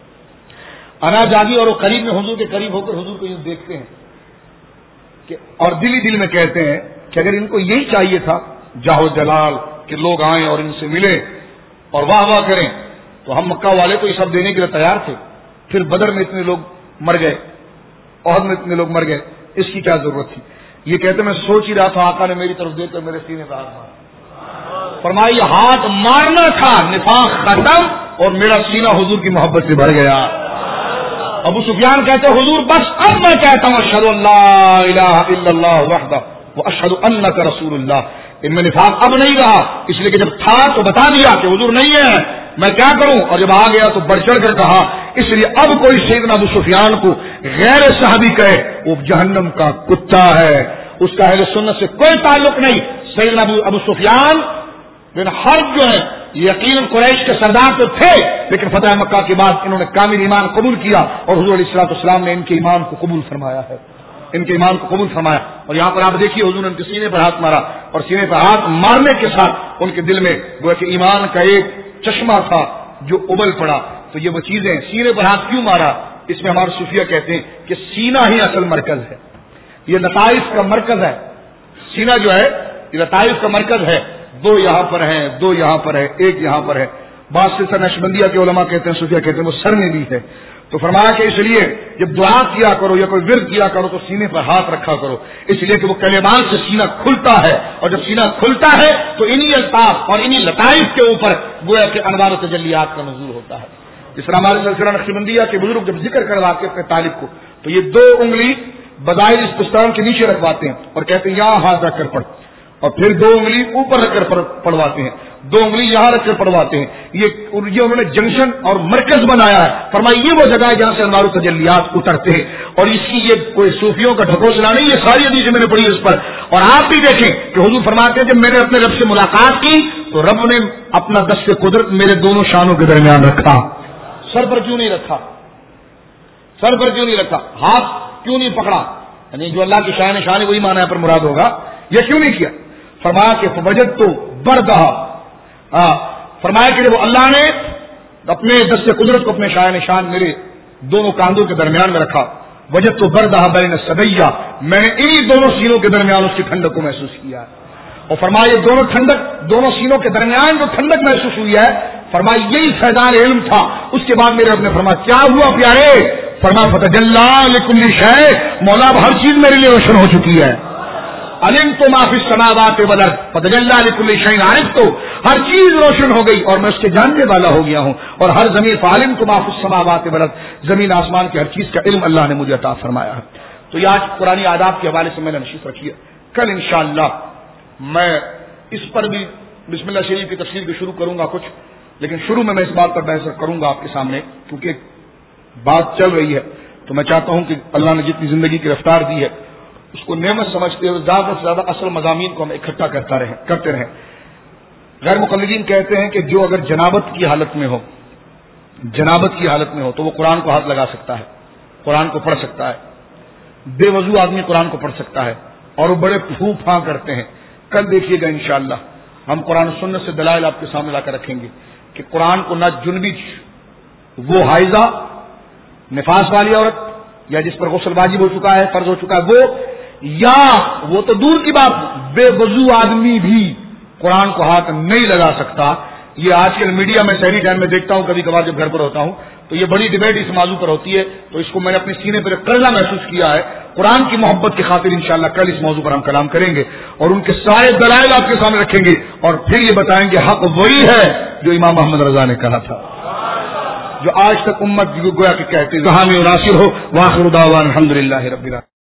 انا جاگی اور وہ قریب میں حضور کے قریب ہو کر حضور کو یوں دیکھتے ہیں کہ اور دل ہی دل میں کہتے ہیں کہ اگر ان کو یہی چاہیے تھا جاہو جلال کہ لوگ آئیں اور ان سے ملیں اور واہ واہ کریں تو ہم مکہ والے تو یہ سب دینے کے لیے تیار تھے. پھر بدر میں اتنے لوگ مر گئے، عہد میں اتنے لوگ مر گئے، اس کی کیا ضرورت تھی. یہ کہتے میں سوچ ہی رہا تھا آقا نے میری طرف دیکھ کر میرے سینے پر ہاتھ مارا، فرمائی ہاتھ مارنا تھا، نفاق ختم اور میرا سینہ حضور کی محبت سے بھر گیا. ابو سفیان کہتے حضور بس اب میں کہتا ہوں اشہد ان لا الہ الا اللہ وحدہ واشہد انک رسول اللہ. ان میں نفاق اب نہیں رہا، اس لیے کہ جب تھا تو بتا دیا کہ حضور نہیں ہے، میں کیا کروں، اور جب آ گیا تو بڑھ چڑھ کر کہا. اس لیے اب کوئی سیدنا ابو سفیان کو غیر صحابی کہے وہ جہنم کا کتا ہے، اس کا اہل سنت سے کوئی تعلق نہیں. سیدنا ابو ابو سفیان بن حرب جو ہے یقیناً قریش کے سردار تو تھے، لیکن فتح مکہ کے بعد انہوں نے کامل ایمان قبول کیا اور حضور علیہ الصلوۃ والسلام نے ان کے ایمان کو قبول فرمایا ہے، ان کے ایمان کو قبول فرمایا. اور یہاں پر آپ دیکھیے حضور نے ان کے سینے پر ہاتھ مارا اور سینے پر ہاتھ مارنے کے ساتھ ان کے دل میں گویا کہ ایمان کا ایک چشمہ تھا جو ابل پڑا. تو یہ وہ چیزیں سینے پر ہاتھ کیوں مارا، اس میں ہمارے صوفیہ کہتے ہیں کہ سینہ ہی اصل مرکز ہے، یہ لطائف کا مرکز ہے. سینہ جو ہے یہ لطائف کا مرکز ہے. دو یہاں پر ہیں، دو یہاں پر ہے، ایک یہاں پر ہے. بعض سے نقشبندیہ کے علماء کہتے ہیں، صوفیہ کہتے ہیں وہ سر میں بھی ہے. تو فرمایا کہ اس لیے جب دعا کیا کرو یا کوئی ورد کیا کرو تو سینے پر ہاتھ رکھا کرو، اس لیے کہ وہ کلمات سے سینہ کھلتا ہے، اور جب سینہ کھلتا ہے تو انہی الطاف اور انہی لطائف کے اوپر گویا کہ انوار و تجلیات کا نزول ہوتا ہے. جس طرح ہمارے سلسلہ نقشبندیہ کے بزرگ جب ذکر کرواتے اپنے طالب کو تو یہ دو انگلی بظاہر اس پستان کے نیچے رکھواتے ہیں اور کہتے ہیں یہاں ہاتھ رکھ کر پڑھ، اور پھر دو انگلی اوپر رکھ کر پڑھواتے ہیں، دو انگلی یہاں رکھ کر پڑھواتے ہیں. یہ یہ انہوں نے جنکشن اور مرکز بنایا ہے. فرمایا یہ وہ جگہ ہے جہاں سے انوار و تجلیات اترتے ہیں، اور اس کی یہ کوئی صوفیوں کا ڈھکوسلا نہیں، یہ ساری حدیثیں میں نے پڑھی اس پر. اور آپ بھی دیکھیں کہ حضور فرماتے ہیں جب میں نے اپنے رب سے ملاقات کی تو رب نے اپنا دست قدرت میرے دونوں شانوں کے درمیان رکھا. سر پر کیوں نہیں رکھا؟ سر پر کیوں نہیں رکھا؟ ہاتھ کیوں نہیں پکڑا؟ یعنی جو اللہ کی شان شان ہے وہی معنی پر مراد ہوگا. یہ کیوں نہیں کیا؟ فرمایا کہ وجد تو بردہ، فرمایا کہ جب اللہ نے اپنے دست قدرت کو اپنے شاہ نشان میرے دونوں کاندھوں کے درمیان میں رکھا، وجد تو بردہ بین صدیہ، میں نے انہی دونوں سینوں کے درمیان اس کی ٹھنڈک کو محسوس کیا. اور فرمایا یہ دونوں ٹھنڈک، دونوں سینوں کے درمیان جو ٹھنڈک محسوس ہوئی ہے، فرمایا یہی فیضان علم تھا. اس کے بعد میرے اپنے فرمایا کیا ہوا پیارے؟ فرمایا فتجلی لکل شیء، مولا اب ہر چیز میرے لیے روشن ہو چکی ہے. علمت ما فی السماوات والارض فتجلی لکل شیء عرفت، ہر چیز روشن ہو گئی اور میں اس کے جاننے والا ہو گیا ہوں. اور ہر زمین فعلمت ما فی السماوات والارض، زمین آسمان کی ہر چیز کا علم اللہ نے مجھے عطا فرمایا ہے. تو یہ آج قرآنی آداب کے حوالے سے میں نے نشست رکھی ہے. کل انشاءاللہ میں اس پر بھی بسم اللہ شریف کی تفسیر بھی شروع کروں گا کچھ، لیکن شروع میں میں اس بات پر بحث کروں گا آپ کے سامنے، کیونکہ بات چل رہی ہے تو میں چاہتا ہوں کہ اللہ نے جتنی زندگی کی رفتار دی ہے اس کو نعمت سمجھتے ہوئے زیادہ سے زیادہ اصل مضامین کو ہم اکٹھا کرتا رہیں کرتے رہیں. غیر مقلدین کہتے ہیں کہ جو اگر جنابت کی حالت میں ہو جنابت کی حالت میں ہو تو وہ قرآن کو ہاتھ لگا سکتا ہے، قرآن کو پڑھ سکتا ہے. بے وضو آدمی قرآن کو پڑھ سکتا ہے اور وہ بڑے پھو پھاں کرتے ہیں. کل دیکھیے گا انشاءاللہ ہم قرآن و سنت سے دلائل آپ کے سامنے لا کر رکھیں گے کہ قرآن کو نہ جنبی وہ حائضہ نفاس والی عورت یا جس پر غسل واجب ہو چکا ہے، فرض ہو چکا ہے، وہ یا وہ تو دور کی بات بے وضو آدمی بھی قرآن کو ہاتھ نہیں لگا سکتا. یہ آج کل میڈیا میں شہری ٹائم میں دیکھتا ہوں، کبھی کبھار جب گھر پر ہوتا ہوں تو یہ بڑی ڈبیٹ اس موضوع پر ہوتی ہے، تو اس کو میں نے اپنے سینے پر قرضہ محسوس کیا ہے. قرآن کی محبت کی خاطر انشاءاللہ کل اس موضوع پر ہم کلام کریں گے اور ان کے سارے دلائل آپ کے سامنے رکھیں گے اور پھر یہ بتائیں گے حق وہی ہے جو امام محمد رضا نے کہا تھا. جو آج تک امت گویا کہ کہتے زحامی و ناصر ہو. وآخر دعوانا الحمدللہ رب العالمین.